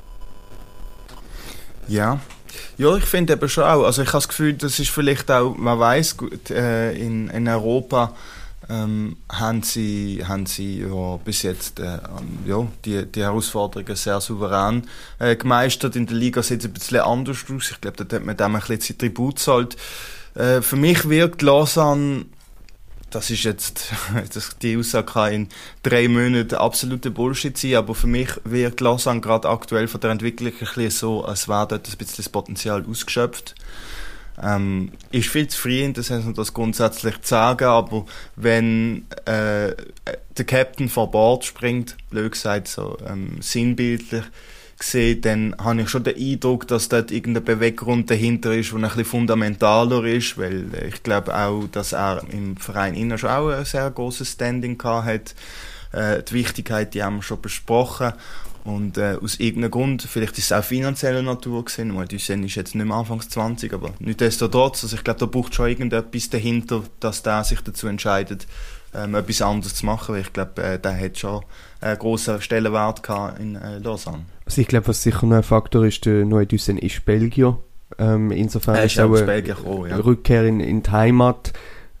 Ja, ich finde eben schon auch, also ich habe das Gefühl, das ist vielleicht auch, man weiss, gut, in Europa haben sie ja bis jetzt die Herausforderungen sehr souverän gemeistert. In der Liga sieht es ein bisschen anders aus. Ich glaube, da hat man dem ein bisschen Tribut gezahlt. Für mich wirkt Lausanne, das ist jetzt, die Aussage kann in 3 Monaten absoluter Bullshit sein, aber für mich wirkt Lausanne gerade aktuell von der Entwicklung ein bisschen so, als wäre dort ein bisschen das Potenzial ausgeschöpft. Ist viel zu früh, das grundsätzlich zu sagen, aber wenn der Captain vor Bord springt, blöd gesagt, so sinnbildlich gesehen, dann habe ich schon den Eindruck, dass dort irgendein Beweggrund dahinter ist, der ein bisschen fundamentaler ist, weil ich glaube auch, dass er im Verein innen schon auch ein sehr grosses Standing gehabt hat. Die Wichtigkeit, die haben wir schon besprochen. Und aus irgendeinem Grund, vielleicht ist es auch finanzieller Natur gewesen, weil Dussen ist jetzt nicht mehr Anfangs 20, aber nichtsdestotrotz, also ich glaube, da braucht schon irgendetwas dahinter, dass der sich dazu entscheidet, etwas anderes zu machen, weil ich glaube, der hat schon einen grossen Stellenwert gehabt in Lausanne. Also ich glaube, was sicher noch ein Faktor ist, der Noé Dussen ist Belgier, insofern ist auch eine Rückkehr in die Heimat.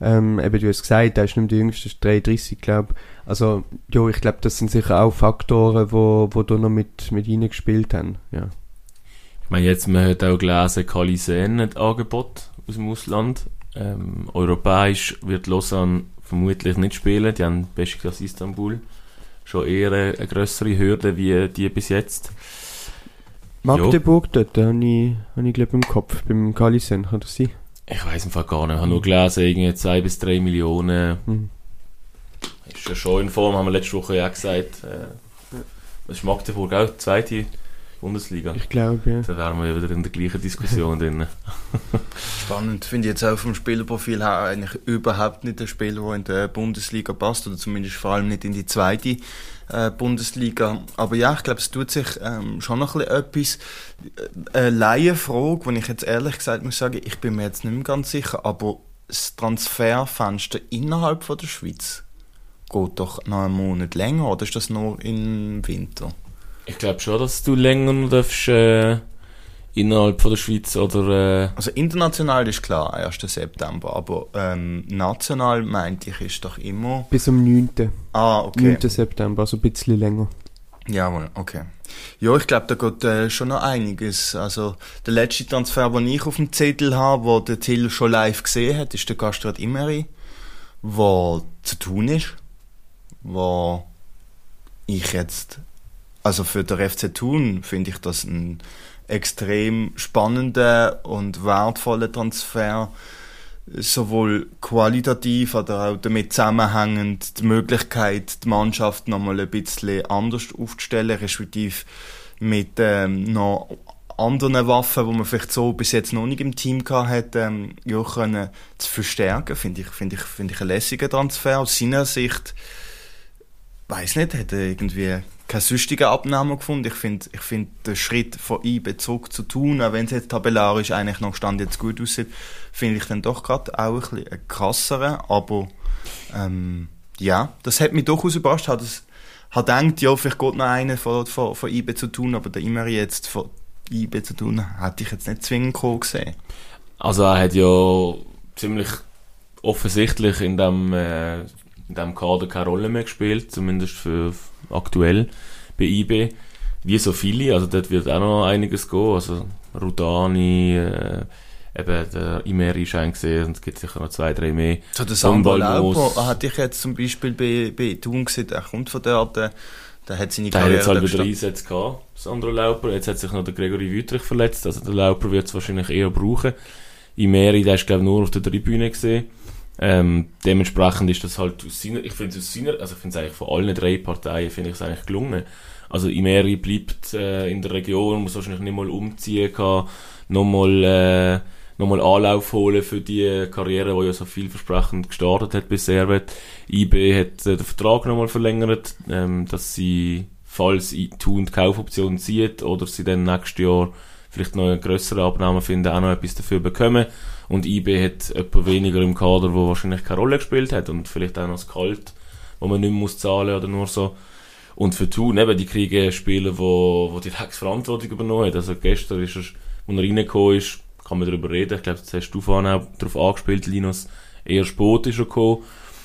Eben, du hast gesagt, der ist nicht mehr der Jüngste, ist 33, glaube ich. Also, ja, ich glaube, das sind sicher auch Faktoren, wo da noch mit reingespielt haben, ja. Ich meine, jetzt, man hat auch gelesen, Kalisen hat Angebot aus dem Ausland. Europäisch wird Lausanne vermutlich nicht spielen, die haben Beşiktaş Istanbul schon eher eine grössere Hürde wie die bis jetzt. Magdeburg dort, habe ich glaube im Kopf, beim Kalisen, kann das sein? Ich weiss im Fall gar nicht, ich habe nur gelesen, irgendwie 2 bis 3 Millionen. Ist ja schon in Form, haben wir letzte Woche ja gesagt. Das ist Magdeburg auch, zweite Bundesliga. Ich glaube, ja. Da wären wir wieder in der gleichen Diskussion drin. Spannend, finde ich jetzt auch vom Spielerprofil her eigentlich überhaupt nicht der Spieler, der in der Bundesliga passt, oder zumindest vor allem nicht in die zweite Bundesliga. Aber ja, ich glaube, es tut sich schon noch ein bisschen etwas. Eine Laienfrage, wo ich jetzt ehrlich gesagt muss sagen, ich bin mir jetzt nicht mehr ganz sicher, aber das Transferfenster innerhalb von der Schweiz geht doch noch einen Monat länger, oder ist das nur im Winter? Ich glaube schon, dass du länger noch darfst, innerhalb von der Schweiz oder... Also international ist klar, 1. September, aber national meinte ich, ist doch immer... Bis am 9. Okay. 9. September, also ein bisschen länger. Jawohl, okay. Ja, ich glaube, da geht schon noch einiges. Also der letzte Transfer, den ich auf dem Zettel habe, wo der Till schon live gesehen hat, ist der Gastrat Imeri, der zu tun ist, wo ich jetzt... Also für den FC Thun finde ich das ein extrem spannender und wertvoller Transfer, sowohl qualitativ, aber auch damit zusammenhängend die Möglichkeit, die Mannschaft nochmal ein bisschen anders aufzustellen, respektive mit noch anderen Waffen, die man vielleicht so bis jetzt noch nicht im Team gehabt hat, ja, können zu verstärken, finde ich einen lässigen Transfer. Aus seiner Sicht, weiss nicht, hat er irgendwie keine süchtige Abnahme gefunden. Ich finde den Schritt von IB zurück zu tun, auch wenn es jetzt tabellarisch eigentlich noch Stand jetzt gut aussieht, finde ich dann doch gerade auch ein bisschen krasseren. Aber ja, das hat mich durchaus überrascht. Hat gedacht, ja, vielleicht geht noch einer von IB zu tun, aber der immer jetzt von IB zu tun, hätte ich jetzt nicht zwingend gesehen. Also er hat ja ziemlich offensichtlich in dem Kader keine Rolle mehr gespielt, zumindest für aktuell bei IB, wie so viele, also dort wird auch noch einiges gehen, also Rudani, eben der Imeri ist eingesehen und es gibt sicher noch 2, 3 mehr. So der Sandro Lauper hatte ich jetzt zum Beispiel bei Thun gesehen, der kommt von dort, der hat seine Karriere... Der hat jetzt halt wieder Einsätze gehabt, Sandro Lauper, jetzt hat sich noch der Gregory Wüttrich verletzt, also der Lauper wird es wahrscheinlich eher brauchen. Imeri, der ist glaube ich nur auf der Tribüne gesehen. Dementsprechend ist das halt ich finde es eigentlich von allen 3 Parteien finde ich es eigentlich gelungen. Also Imeri bleibt in der Region, muss wahrscheinlich nicht mal umziehen, kann nochmal Anlauf holen für die Karriere, die ja so vielversprechend gestartet hat bei Servet. IB hat den Vertrag nochmal verlängert, dass sie, falls Thun die Kaufoption zieht oder sie dann nächstes Jahr vielleicht noch eine grössere Abnahme finden, auch noch etwas dafür bekommen. Und IB hat etwas weniger im Kader, wo wahrscheinlich keine Rolle gespielt hat und vielleicht auch noch das Gehalt, wo man nicht mehr zahlen muss oder nur so. Und für Thun, eben, die kriegen Spieler, wo direkt Verantwortung übernommen haben. Also gestern ist er, als er reingekommen ist, kann man darüber reden. Ich glaube, das hast du vorhin auch darauf angespielt, Linus. Eher spät ist er gekommen.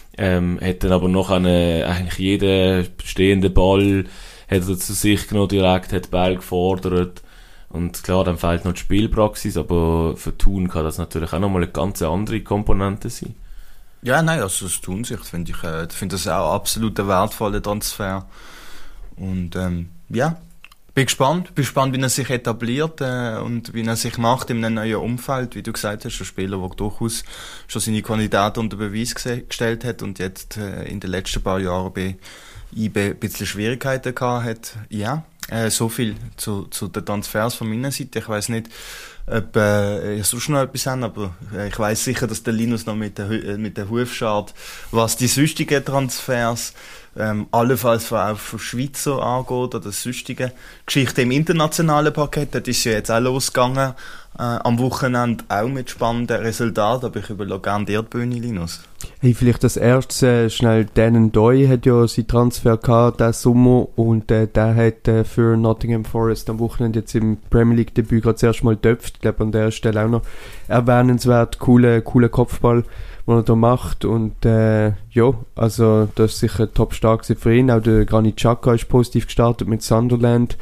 Hat dann aber noch eigentlich jeden stehenden Ball hat er zu sich genommen, direkt, hat den Ball gefordert. Und klar, dann fehlt noch die Spielpraxis, aber für Thun kann das natürlich auch nochmal eine ganz andere Komponente sein. Ja, nein, also aus Thun-Sicht finde ich das auch absolut ein wertvoller Transfer. Und ja, bin gespannt, wie er sich etabliert und wie er sich macht in einem neuen Umfeld. Wie du gesagt hast, ein Spieler, der durchaus schon seine Qualität unter Beweis gestellt hat und jetzt in den letzten paar Jahren bei IB ein bisschen Schwierigkeiten gehabt hat. Ja, so viel zu den Transfers von meiner Seite. Ich weiss nicht, ob ihr sonst noch etwas haben, aber ich weiss sicher, dass der Linus noch mit der Huf schaut, was die sonstigen Transfers allenfalls auch von Schweizer angeht oder sonstige Geschichten im internationalen Parkett. Das ist ja jetzt auch losgegangen am Wochenende, auch mit spannenden Resultaten, aber ich überlasse gerne dir die Bühne, Linus. Hey, vielleicht das erste schnell, Dan Doy hat ja seinen Transfer gehabt diesen Sommer und der hat für Nottingham Forest am Wochenende jetzt im Premier League Debüt gerade das erste Mal getöpft. Ich glaube an der Stelle auch noch erwähnenswert, cooler Kopfball, den er da macht und ja, also das ist sicher top stark für ihn. Auch der Granit Xhaka ist positiv gestartet mit Sunderland.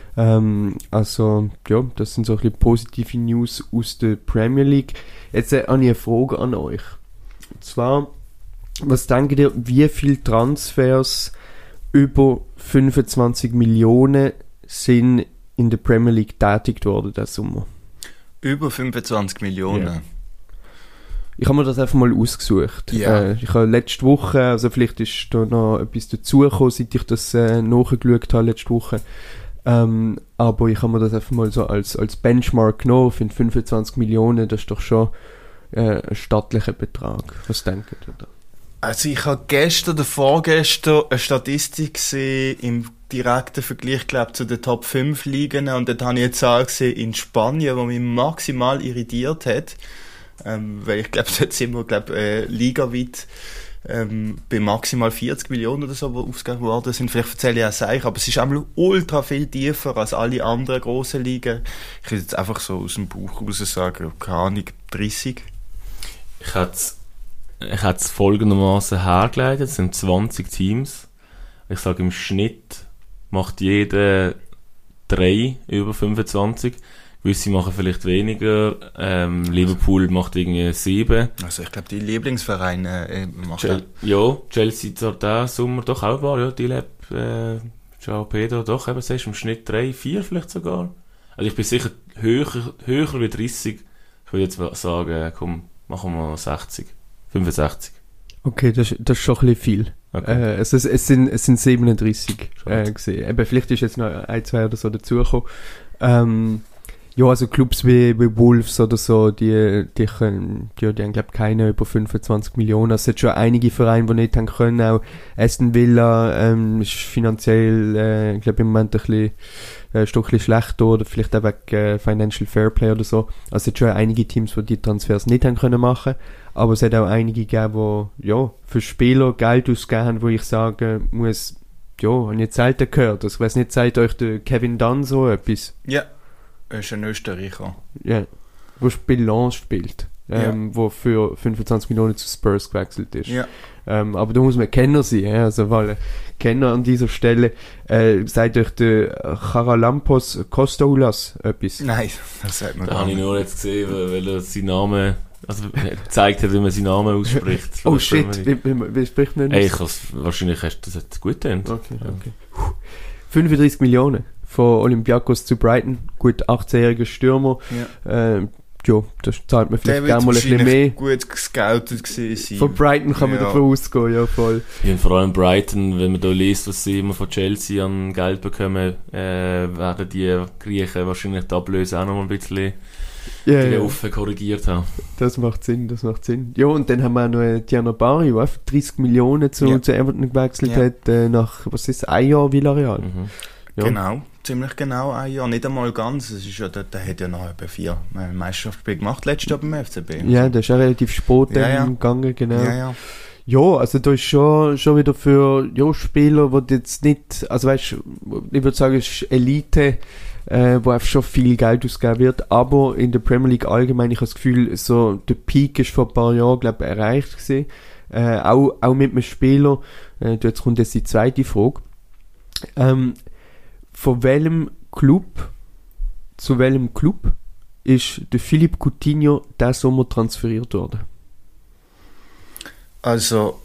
Also ja, das sind so ein bisschen positive News aus der Premier League. Jetzt habe ich eine Frage an euch. Und zwar, was denkt ihr, wie viele Transfers über 25 Millionen sind in der Premier League tätigt worden diesen Sommer? Über 25 Millionen? Ja. Ich habe mir das einfach mal ausgesucht. Ja. Ich habe letzte Woche, also vielleicht ist da noch etwas dazugekommen, seit ich das nachgeschaut habe letzte Woche. Aber ich habe mir das einfach mal so als Benchmark genommen. Ich finde 25 Millionen, das ist doch schon ein stattlicher Betrag. Was denkt ihr da? Also ich habe gestern oder vorgestern eine Statistik gesehen im direkten Vergleich, glaube zu den Top 5 Ligen, und dort habe ich eine Zahl gesehen in Spanien, die mich maximal irritiert hat, weil ich glaube, dort sind wir ligaweit bei maximal 40 Millionen oder so, die ausgegeben worden sind. Vielleicht erzähle ich auch Seich, aber es ist einmal ultra viel tiefer als alle anderen grossen Ligen. Ich würde jetzt einfach so aus dem Bauch raus sagen, keine Ahnung, 30. Ich hätte es folgendermaßen hergeleitet, es sind 20 Teams. Ich sage, im Schnitt macht jeder 3 über 25. Gewisse machen vielleicht weniger. Liverpool macht irgendwie 7. Also ich glaube, die Lieblingsvereine machen... Ja, Chelsea hat diesen Sommer doch auch ein paar, ja, die João Pedro, doch, eben, siehst du, im Schnitt 3, 4 vielleicht sogar. Also ich bin sicher höher wie 30. Ich würde jetzt sagen, komm, machen wir 60. 65. Okay, das ist schon ein bisschen viel. Okay. Es sind 37 gesehen. Eben, vielleicht ist jetzt noch 1, 2 oder so dazugekommen. Ja, also Clubs wie Wolves oder so, die haben, glaube ich, keine über 25 Millionen. Es hat schon einige Vereine, die nicht haben können. Auch Aston Villa ist finanziell, glaube im Moment ein bisschen schlecht oder vielleicht auch wegen Financial Fairplay oder so. Also es hat schon einige Teams, die Transfers nicht haben können machen. Aber es hat auch einige gegeben, die ja, für Spieler Geld ausgegeben haben, wo ich sagen muss, ja, habe ich jetzt selten gehört. Also, ich weiss nicht, sagt euch der Kevin Dunn so etwas? Ja, er ist ein Österreicher. Ja, wo Spillance spielt. Wo für 25 Millionen zu Spurs gewechselt ist. Ja. Aber da muss man Kenner sein, ja? Also weil Kenner an dieser Stelle sagt euch der Charalampos Kostoulas etwas? Nein, das sagt man Da gar habe ich nicht. nur jetzt gesehen, weil er seinen Namen, also gezeigt hat, wie man seinen Namen ausspricht. Oh shit, wie spricht man Ey, das? wahrscheinlich hast du das gut gedacht. Okay. 35 Millionen von Olympiakos zu Brighton, gut 18-jähriger Stürmer. Ja, das zahlt man vielleicht gerne mal ein bisschen mehr. Gut gescoutet gewesen. Von Brighton kann man davon ausgehen, ja voll. Ja, und vor allem Brighton, wenn man da liest, was sie immer von Chelsea an Geld bekommen, werden die Griechen wahrscheinlich die Ablöse auch noch mal ein bisschen offen korrigiert haben. Das macht Sinn. Ja, und dann haben wir auch noch Diana Bari, die einfach 30 Millionen zu Everton gewechselt hat, nach, was ist, ein Jahr Villarreal. Mhm. Ja. Genau, ziemlich genau ein Jahr, nicht einmal ganz. Es ist ja, der hat ja noch etwa 4 Meisterschaftsspiele gemacht, letztes Jahr beim FCB. Ja, der ist auch relativ spät gegangen, genau. Ja. Ja, also da ist schon wieder für Spieler, die jetzt nicht, also weißt du, ich würde sagen, es ist Elite, wo einfach schon viel Geld ausgegeben wird, aber in der Premier League allgemein, ich habe das Gefühl, so der Peak ist vor ein paar Jahren, glaube ich, erreicht gewesen. Auch mit einem Spieler, jetzt kommt jetzt die zweite Frage. Von welchem Club zu welchem Club ist der Philippe Coutinho diesen Sommer transferiert worden? Also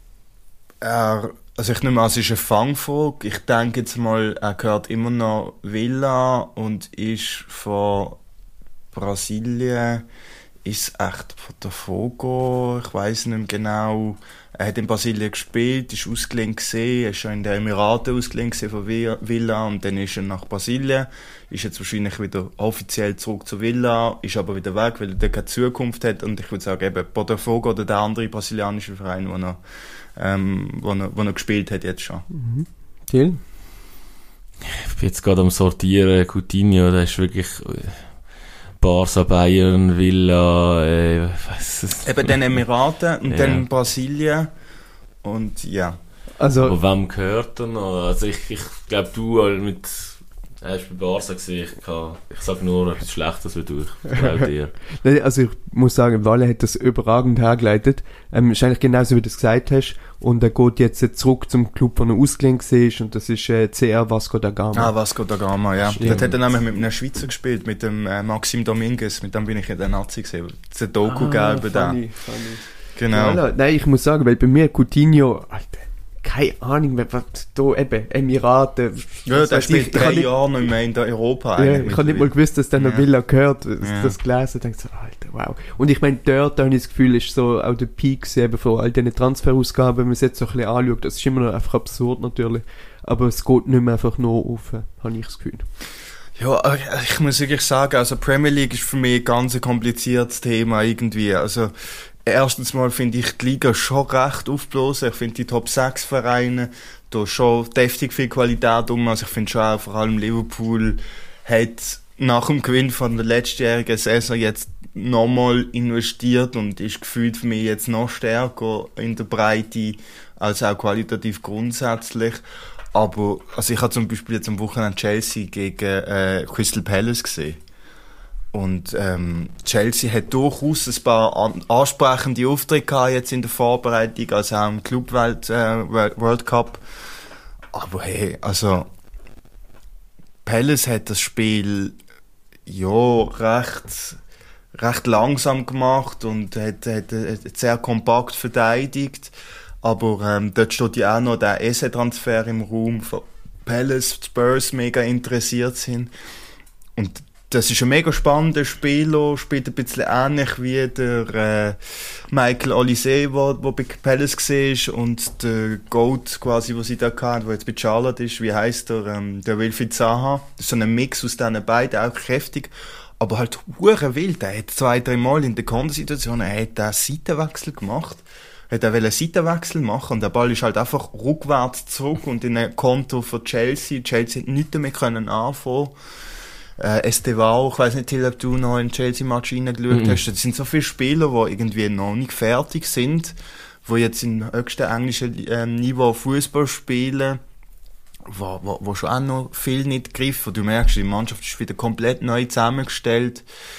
ich nehme an, es ist eine Fangfrage. Ich denke jetzt mal, er gehört immer noch Villa und ist von Brasilien. Ist es echt von der Fogo? Ich weiss nicht mehr genau. Er hat in Brasilien gespielt, ist ausgeliehen gesehen, er ist schon in den Emiraten ausgeliehen gesehen von Villa und dann ist er nach Brasilien, ist jetzt wahrscheinlich wieder offiziell zurück zu Villa, ist aber wieder weg, weil er da keine Zukunft hat und ich würde sagen eben Botafogo oder der andere brasilianische Verein, wo er gespielt hat jetzt schon. Mhm. Till? Ich bin jetzt gerade am Sortieren, Coutinho, der ist wirklich Barca, Bayern, Villa, Eben den Emiraten und Ja. dann Brasilien und ja. Also, Aber wem gehört er noch? Also ich glaube, du hast bei Barca gesehen, ich sage nur etwas Schlechtes wie du, ich glaube dir. nein, also ich muss sagen, Walle hat das überragend hergeleitet. Ist eigentlich genauso, wie du es gesagt hast. Und er geht jetzt zurück zum Club, wo er ausgeliehen war. Und das ist CR Vasco da Gama. Ah, Vasco da Gama, ja. Stimmt. Dort hat er nämlich mit einem Schweizer gespielt, mit dem Maxim Dominguez, mit dem bin ich in der Nazi gesehen. Es hat ein Doku gegeben über den. funny. Genau. Voilà. Nein, ich muss sagen, weil bei mir Coutinho, Alter, keine Ahnung, was da eben, Emiraten. Ja, was der weiß spielt ich. Ich 3 habe nicht- Jahre noch mehr in Europa. Ja, eigentlich ich habe nicht mal gewusst, dass der noch Ja. Villa gehört. Als ich Ja. das gelesen habe, so, Alter, wow. Und ich meine, dort habe ich das Gefühl, ist so auch der Peak eben von all diesen Transferausgaben, wenn man es jetzt so ein bisschen anschaut. Das ist immer noch einfach absurd natürlich. Aber es geht nicht mehr einfach nur auf, habe ich das Gefühl. Ja, ich muss wirklich sagen, also Premier League ist für mich ein ganz kompliziertes Thema irgendwie. Also erstens mal finde ich die Liga schon recht aufblasen. Ich finde die Top 6 Vereine da schon deftig viel Qualität um. Also ich finde schon auch, vor allem Liverpool hat nach dem Gewinn von der letztjährigen Saison jetzt nochmal investiert und ist gefühlt für mich jetzt noch stärker in der Breite als auch qualitativ grundsätzlich. Aber, also ich habe zum Beispiel jetzt am Wochenende Chelsea gegen Crystal Palace gesehen. Und Chelsea hat durchaus ein paar ansprechende Auftritte gehabt jetzt in der Vorbereitung, also auch im World Cup. Aber hey, also Palace hat das Spiel ja recht langsam gemacht und hat sehr kompakt verteidigt. Aber dort steht ja auch noch der Eze-Transfer im Raum von Palace, Spurs mega interessiert sind. Und das ist ein mega spannender Spieler, spielt ein bisschen ähnlich wie der Michael Olise, der bei Palace war, und der Goat quasi, wo sie da hatten, der jetzt bei Charlotte ist, wie heisst der Wilfried Zaha. Das ist so ein Mix aus diesen beiden, auch kräftig, aber halt hure wild. Er hat 2-3 Mal in der Kontersituation, er hat einen Seitenwechsel gemacht. Er wollte einen Seitenwechsel machen und der Ball ist halt einfach rückwärts zurück und in ein Konto von Chelsea. Chelsea hat nichts damit anfangen. Estevao, ich weiss nicht, ob du noch in Chelsea-Match reingeschaut hast. Das sind so viele Spieler, die irgendwie noch nicht fertig sind, die jetzt im höchsten englischen Niveau Fußball spielen, wo schon auch noch viel nicht griff. Du merkst, die Mannschaft ist wieder komplett neu zusammengestellt.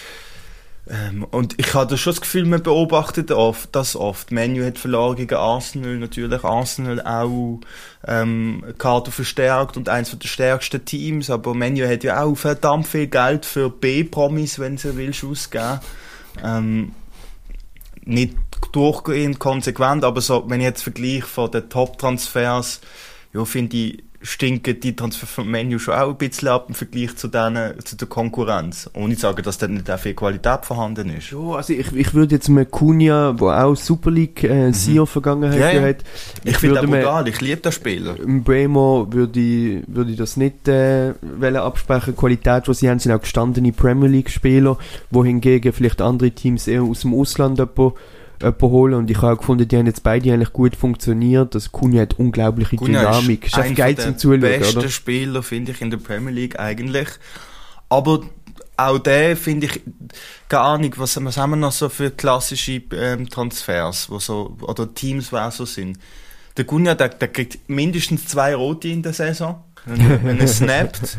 Und ich habe da schon das Gefühl, man beobachtet das oft. Man U hat verloren gegen Arsenal, natürlich Arsenal auch Kader verstärkt und eins der stärksten Teams, aber Man U hat ja auch verdammt viel Geld für B-Promis, wenn du willst, ausgeben. Nicht durchgehend konsequent, aber so, wenn ich jetzt vergleiche von den Top-Transfers, ja, finde ich, stinken die Transfer von Man U schon auch ein bisschen ab im Vergleich zu der Konkurrenz. Ohne zu sagen, dass da nicht auch viel Qualität vorhanden ist. Ja, also ich würde jetzt mal Cunha, der auch Super League Sieger Vergangenheit hat. Ich finde das brutal, ich liebe den Spieler. Im Bremo würde ich das nicht wollen absprechen. Die Qualität, die sie haben, sind auch gestandene Premier League Spieler, wohingegen vielleicht andere Teams eher aus dem Ausland jemanden holen. Und ich habe auch gefunden, die haben jetzt beide eigentlich gut funktioniert. Das Cunha hat unglaubliche Dynamik. Ist echt geil zum Zuschauen, der beste oder? Spieler, finde ich, in der Premier League eigentlich. Aber auch der, finde ich, keine Ahnung, was haben wir noch so für klassische Transfers, wo so, oder Teams, die auch so sind. Der Cunha, der kriegt mindestens 2 Rote in der Saison, wenn er snappt.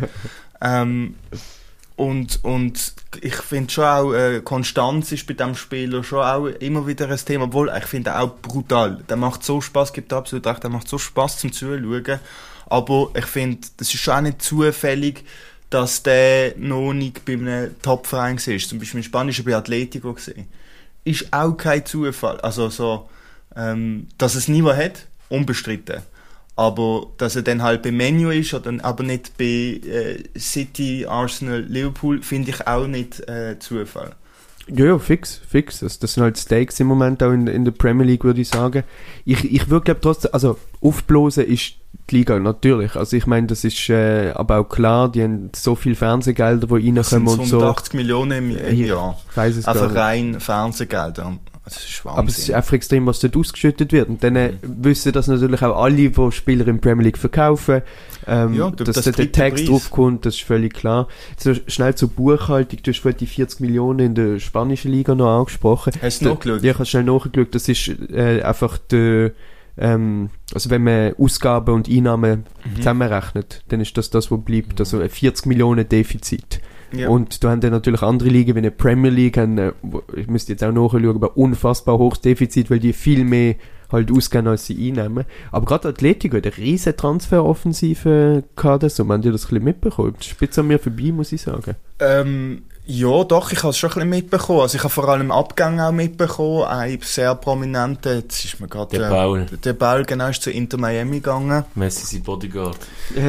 Und ich finde schon auch, Konstanz ist bei diesem Spieler schon auch immer wieder ein Thema, obwohl ich finde auch brutal. Der macht so Spass, gibt absolut recht, der macht so Spass zum Zuschauen. Aber ich finde, das ist schon auch nicht zufällig, dass der noch nicht bei einem Top-Verein war. Zum Beispiel im Spanischen bei Atletico gesehen. Ist auch kein Zufall. Also so, dass es niemand hat, unbestritten. Aber dass er dann halt bei Man U ist, oder aber nicht bei City, Arsenal, Liverpool, finde ich auch nicht Zufall. Ja, fix. Das sind halt Stakes im Moment auch in der Premier League, würde ich sagen. Ich würde, glaube trotzdem, also aufblasen ist die Liga natürlich. Also ich meine, das ist aber auch klar, die haben so viele Fernsehgelder, die reinkommen und so. 180 Millionen im Jahr. Ich weiss es Einfach gar nicht. rein Fernsehgelder. Also, das ist Wahnsinn. Aber es ist einfach extrem, was dort ausgeschüttet wird. Und dann wissen das natürlich auch alle, die Spieler in der Premier League verkaufen, dass da der Tax draufkommt, das ist völlig klar. So, schnell zur Buchhaltung, du hast vorhin die 40 Millionen in der spanischen Liga noch angesprochen. Hast du nachgeschaut? Ja, ich habe schnell nachgeschaut. Das ist einfach der, also wenn man Ausgaben und Einnahmen zusammenrechnet, dann ist das, was bleibt. Also ein 40 Millionen Defizit. Ja. Und da haben dann natürlich andere Ligen, wie eine Premier League, ich müsste jetzt auch nachschauen, aber unfassbar hohes Defizit, weil die viel mehr halt ausgeben, als sie einnehmen. Aber gerade Atletico hat eine riesen Transferoffensive gehabt, so, man hat ja das ein bisschen mitbekommen. Das ist ein bisschen an mir vorbei, muss ich sagen. Ja, doch, ich habe es schon ein bisschen mitbekommen. Also ich habe vor allem Abgänge auch mitbekommen. Ein sehr prominenter, jetzt ist mir gerade... Der Paul, genau, ist zu Inter Miami gegangen. Messi sein Bodyguard.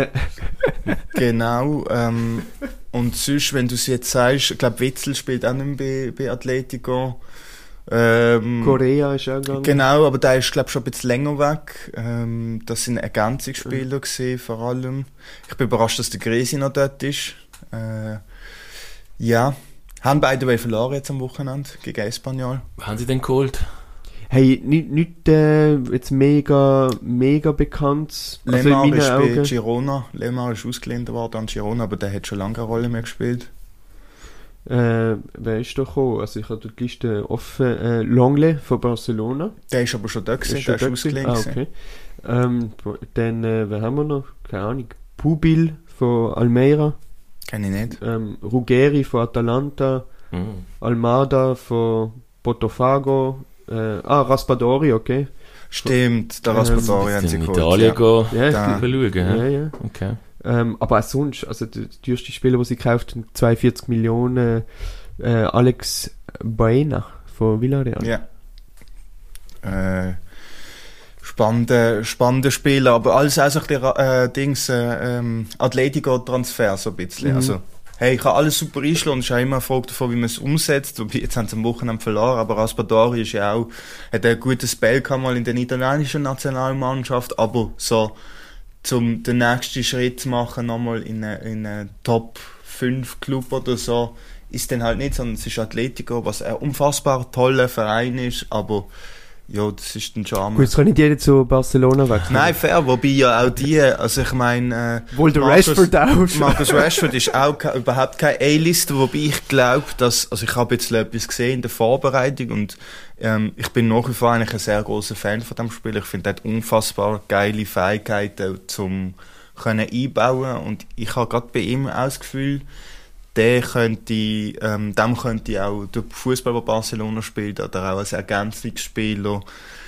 Genau. Und sonst, wenn du es jetzt sagst, ich glaube, Witzel spielt auch nicht mehr bei Atletico. Korea ist auch gegangen. Genau, aber der ist, glaube ich, schon ein bisschen länger weg. Das sind Ergänzungsspieler gewesen, vor allem. Ich bin überrascht, dass der Grisi noch dort ist. Ja, haben beide verloren jetzt am Wochenende gegen Espanyol. Haben sie denn geholt? Hey, nicht jetzt mega bekannt. Lemar also ist bei Girona. Lemar ist ausgeliehen worden an Girona, aber der hat schon lange keine Rolle mehr gespielt. Wer ist da gekommen? Also ich habe die Liste offen. Longley von Barcelona. Der ist aber schon da gewesen, der ist ausgeliehen. Okay. Dann, wer haben wir noch? Keine Ahnung. Pubil von Almeida. Kenn ich nicht. Ruggeri von Atalanta, Almada von Botafogo, Raspadori, okay. Stimmt, der Raspadori haben sie in geholt. Italien schauen. Ja. Okay. Aber auch sonst, also der teuerste Spieler, den sie gekauft haben, 42 Millionen, Alex Baena von Villarreal. Ja. Spannende Spieler, aber alles auch so ein bisschen Atletico-Transfer so ein bisschen. Also, hey, ich kann alles super einschlagen, es ist auch immer eine Frage davon, wie man es umsetzt. Wobei, jetzt haben sie am Wochenende verloren, aber Raspadori ist ja auch, hat ein gutes Spell gehabt mal in der italienischen Nationalmannschaft, aber so, zum den nächsten Schritt zu machen, nochmal in einen Top 5 Club oder so, ist dann halt nicht, sondern es ist Atletico, was ein unfassbar toller Verein ist, aber ja, das ist dann schon gut, jetzt kann nicht jeder zu Barcelona wechseln. Nein, fair, wobei ja auch die, also ich meine... wohl der Rashford auch. Marcus Rashford ist auch überhaupt kein A-Lister, wobei ich glaube, dass, also ich habe jetzt etwas gesehen in der Vorbereitung und ich bin nach wie vor eigentlich ein sehr großer Fan von dem Spiel. Ich finde, er hat unfassbar geile Fähigkeiten zum können einbauen und ich habe gerade bei ihm auch das Gefühl, dem könnte auch der Fußball, der Barcelona spielt, oder auch als Ergänzungsspieler,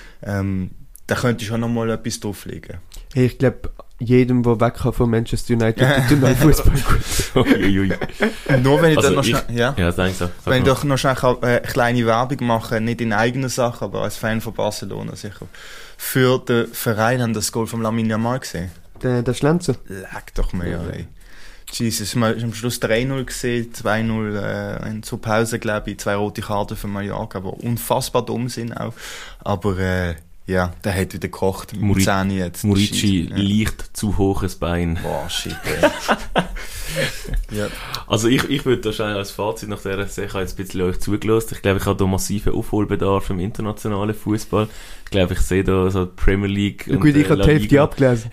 da könnte schon noch mal etwas drauflegen. Hey, ich glaube, jedem, der weg kann von Manchester United, tut noch Fußball gut. Nur wenn ich dann noch schnell, wenn ich doch noch schnell eine kleine Werbung machen, nicht in eigener Sache, aber als Fan von Barcelona sicher. Für den Verein haben das Goal von Lamine Yamal gesehen. Der Schlenzer. Leck doch mehr, ey. Jesus, man ist am Schluss 3-0 gesehen, 2-0 zur Pause, glaube ich, 2 rote Karten für Mallorca, aber unfassbar dumm sind auch. Aber ja, der hat wieder gekocht. Murici leicht zu hohes Bein. Boah, shit, ey. Ja. Also ich würde wahrscheinlich als Fazit nach dieser Sache, ich habe jetzt ein bisschen euch zugelassen. Ich glaube, ich habe da massiven Aufholbedarf im internationalen Fußball. Ich glaube, ich sehe da so die Premier League. Und gut, ich habe die Hälfte abgelesen.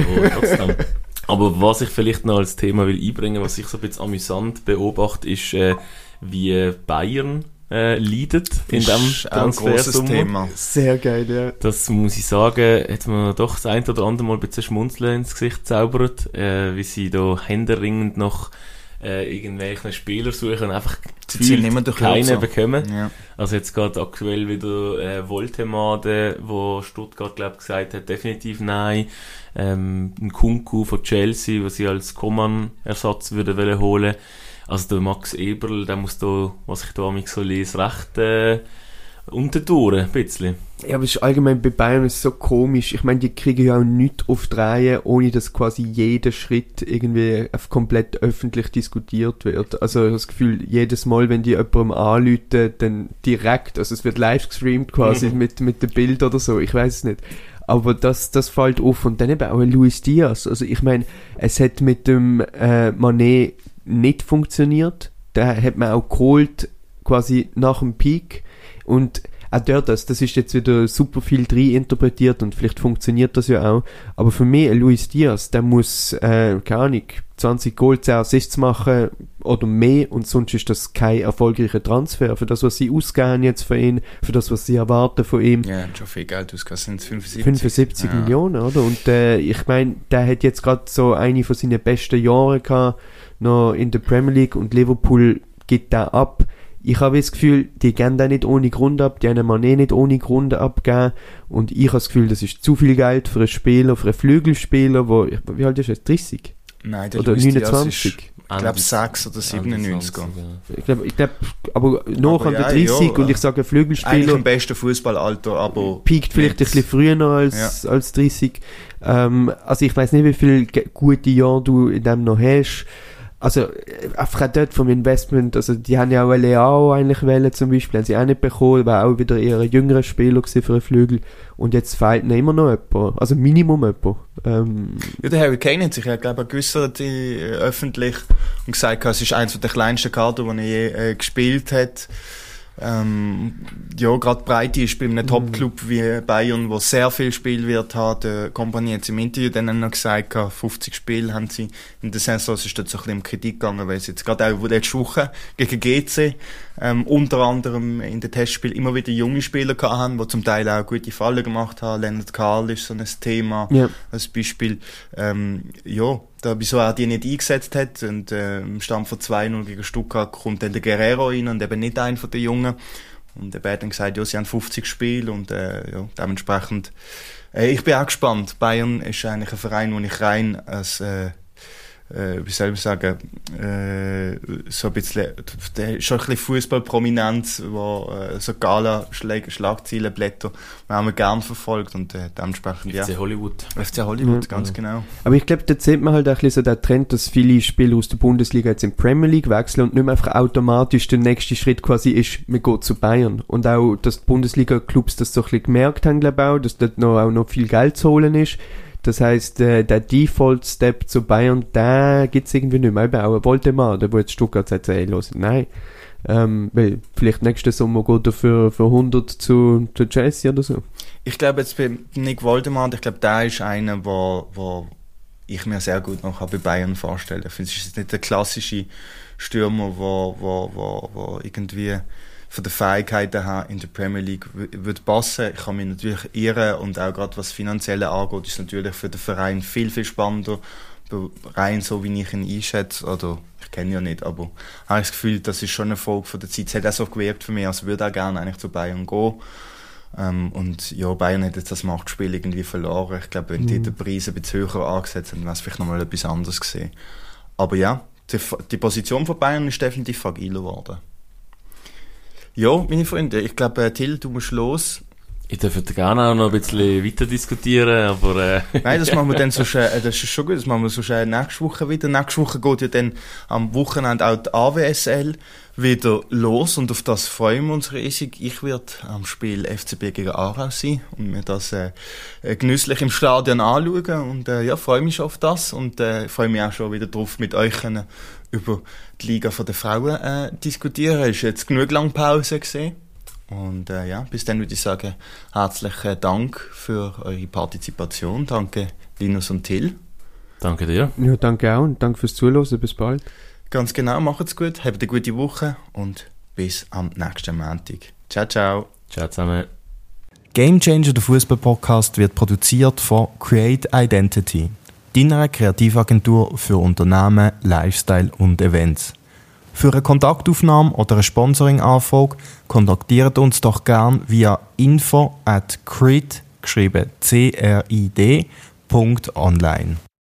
Aber was ich vielleicht noch als Thema will einbringen, was ich so ein bisschen amüsant beobachte, ist, wie Bayern leidet in diesem Transfersummer. Thema. Sehr geil, ja. Das muss ich sagen, hat mir doch das ein oder andere Mal ein bisschen Schmunzeln ins Gesicht gezaubert, wie sie da händeringend nach irgendwelchen Spieler suchen und einfach keinen bekommen. Ja. Also jetzt gerade aktuell wieder Woltemade, wo Stuttgart glaube gesagt hat, definitiv nein. Ein Kunku von Chelsea, was sie als Coman-Ersatz würde holen. Also der Max Eberl, der muss da, was ich da so lese, recht unterdurch, ein bisschen. Ja, aber es ist allgemein bei Bayern ist so komisch. Ich meine, die kriegen ja auch nichts auf die Reihe, ohne dass quasi jeder Schritt irgendwie komplett öffentlich diskutiert wird. Also ich habe das Gefühl, jedes Mal, wenn die jemandem anrufen, dann direkt, also es wird live gestreamt quasi mit dem Bild oder so, ich weiß es nicht. Aber das fällt auf. Und dann eben auch Luis Diaz. Also ich meine, es hat mit dem Mané nicht funktioniert. Da hat man auch geholt, quasi nach dem Peak. Und auch dort, das ist jetzt wieder super viel drin interpretiert und vielleicht funktioniert das ja auch, aber für mich, Luis Diaz, der muss, keine Ahnung, 20 Goal, 10 Assists machen oder mehr und sonst ist das kein erfolgreicher Transfer. Für das, was sie ausgeben jetzt für ihn, für das, was sie erwarten von ihm. Ja, schon viel Geld ausgegeben, sind es 75 Millionen, oder? Und ich meine, der hat jetzt gerade so eine von seinen besten Jahren gehabt, noch in der Premier League und Liverpool gibt da ab. Ich habe das Gefühl, die geben den nicht ohne Grund ab, die haben Mané nicht ohne Grund abgegeben und ich habe das Gefühl, das ist zu viel Geld für einen Spieler, für einen Flügelspieler, wie alt ist er? 30? Nein, der oder Luis 29? Ich glaube 6 oder 97. Ich glaube, aber noch an der 30 ja, und ich sage Flügelspieler. Eigentlich im besten Fußballalter, aber piekt vielleicht ein bisschen früher noch als 30. Also ich weiß nicht, wie viele gute Jahre du in dem noch hast. Also einfach auch dort vom Investment, also die haben ja auch Leao eigentlich wählen zum Beispiel, haben sie auch nicht bekommen, war auch wieder eher ein jüngerer Spieler gewesen für einen Flügel und jetzt fehlt noch immer noch jemand, also Minimum jemand. Ja, der Harry Kane hat sich ja, glaube ich, geäussert öffentlich und gesagt, es ist eines der kleinsten Kader, die er je gespielt hat. Ja, gerade Breite ist bei einem Top-Club wie Bayern, wo sehr viel Spiel wird haben. Die Kompanie hat im Interview dann noch gesagt, 50 Spiele haben sie in der Saison. Es ist dort so ein bisschen um Kritik gegangen, weil sie jetzt gerade auch letzte Woche gegen GC unter anderem in den Testspielen immer wieder junge Spieler gehabt haben, die zum Teil auch gute Fallen gemacht haben. Leonard Karl ist so ein Thema, als Beispiel. Ja, da, wieso er die nicht eingesetzt hat. Und im Stand von 2-0 gegen Stuttgart kommt dann der Guerrero rein und eben nicht einer von den Jungen. Und er hat dann gesagt, ja, sie haben 50 Spiele und ja, dementsprechend ich bin auch gespannt. Bayern ist eigentlich ein Verein, wo ich rein als wie soll ich sagen, so ein bisschen, schon ein bisschen Fußballprominenz, wo so Gala-Schlagzeilenblätter, haben wir gern verfolgt und dementsprechend, FC Hollywood. FC Hollywood, ganz genau. Aber ich glaube, da sieht man halt auch ein bisschen so den Trend, dass viele Spieler aus der Bundesliga jetzt in die Premier League wechseln und nicht mehr einfach automatisch der nächste Schritt quasi ist, man geht zu Bayern. Und auch, dass die Bundesliga-Clubs das so ein bisschen gemerkt haben, glaube ich auch, dass dort auch noch viel Geld zu holen ist. Das heisst, der Default-Step zu Bayern, da gibt's irgendwie nicht mehr. Eben auch ein Voldemar, der wo jetzt Stuttgart sagt, ey, los, nein. Weil vielleicht nächsten Sommer geht er für 100 zu Chelsea oder so. Ich glaube jetzt bei Nick Voldemar, ich glaube, der ist einer, wo ich mir sehr gut noch bei Bayern vorstellen kann. Es ist nicht der klassische Stürmer, wo irgendwie von der Fähigkeiten her in der Premier League würde passen. Ich kann mich natürlich irren und auch gerade was Finanzielle angeht, ist natürlich für den Verein viel, viel spannender. Rein so, wie ich ihn einschätze, oder ich kenne ihn ja nicht, aber habe ich das Gefühl, das ist schon eine Folge von der Zeit. Es hat auch so gewirkt für mich, als würde auch gerne eigentlich zu Bayern gehen. Und ja, Bayern hat jetzt das Machtspiel irgendwie verloren. Ich glaube, wenn die den Preis ein bisschen höher angesetzt hätten, wäre es vielleicht nochmal etwas anderes gewesen. Aber ja, die Position von Bayern ist definitiv fragiler geworden. Ja, meine Freunde, ich glaube, Till, du musst los. Ich darf gerne auch noch ein bisschen weiter diskutieren, aber Nein, das machen wir dann so schnell, das ist schon gut, das machen wir so schnell nächste Woche wieder. Nächste Woche geht ja dann am Wochenende auch die AWSL wieder los und auf das freuen wir uns riesig. Ich werde am Spiel FCB gegen Aarau sein und mir das genüsslich im Stadion anschauen und ja, freue mich schon auf das und freue mich auch schon wieder drauf, mit euch über die Liga der Frauen diskutieren. Es ist jetzt genug lange Pause gesehen. Und ja, bis dann würde ich sagen, herzlichen Dank für eure Partizipation. Danke Linus und Till. Danke dir. Ja, danke auch und danke fürs Zuhören. Bis bald. Ganz genau, macht's gut, habt eine gute Woche und bis am nächsten Montag. Ciao, ciao. Ciao zusammen. Game Changer, der Fußball-Podcast, wird produziert von Create Identity, deiner Kreativagentur für Unternehmen, Lifestyle und Events. Für eine Kontaktaufnahme oder eine Sponsoring-Anfrage kontaktiert uns doch gern via info@crid, geschrieben CRID.online.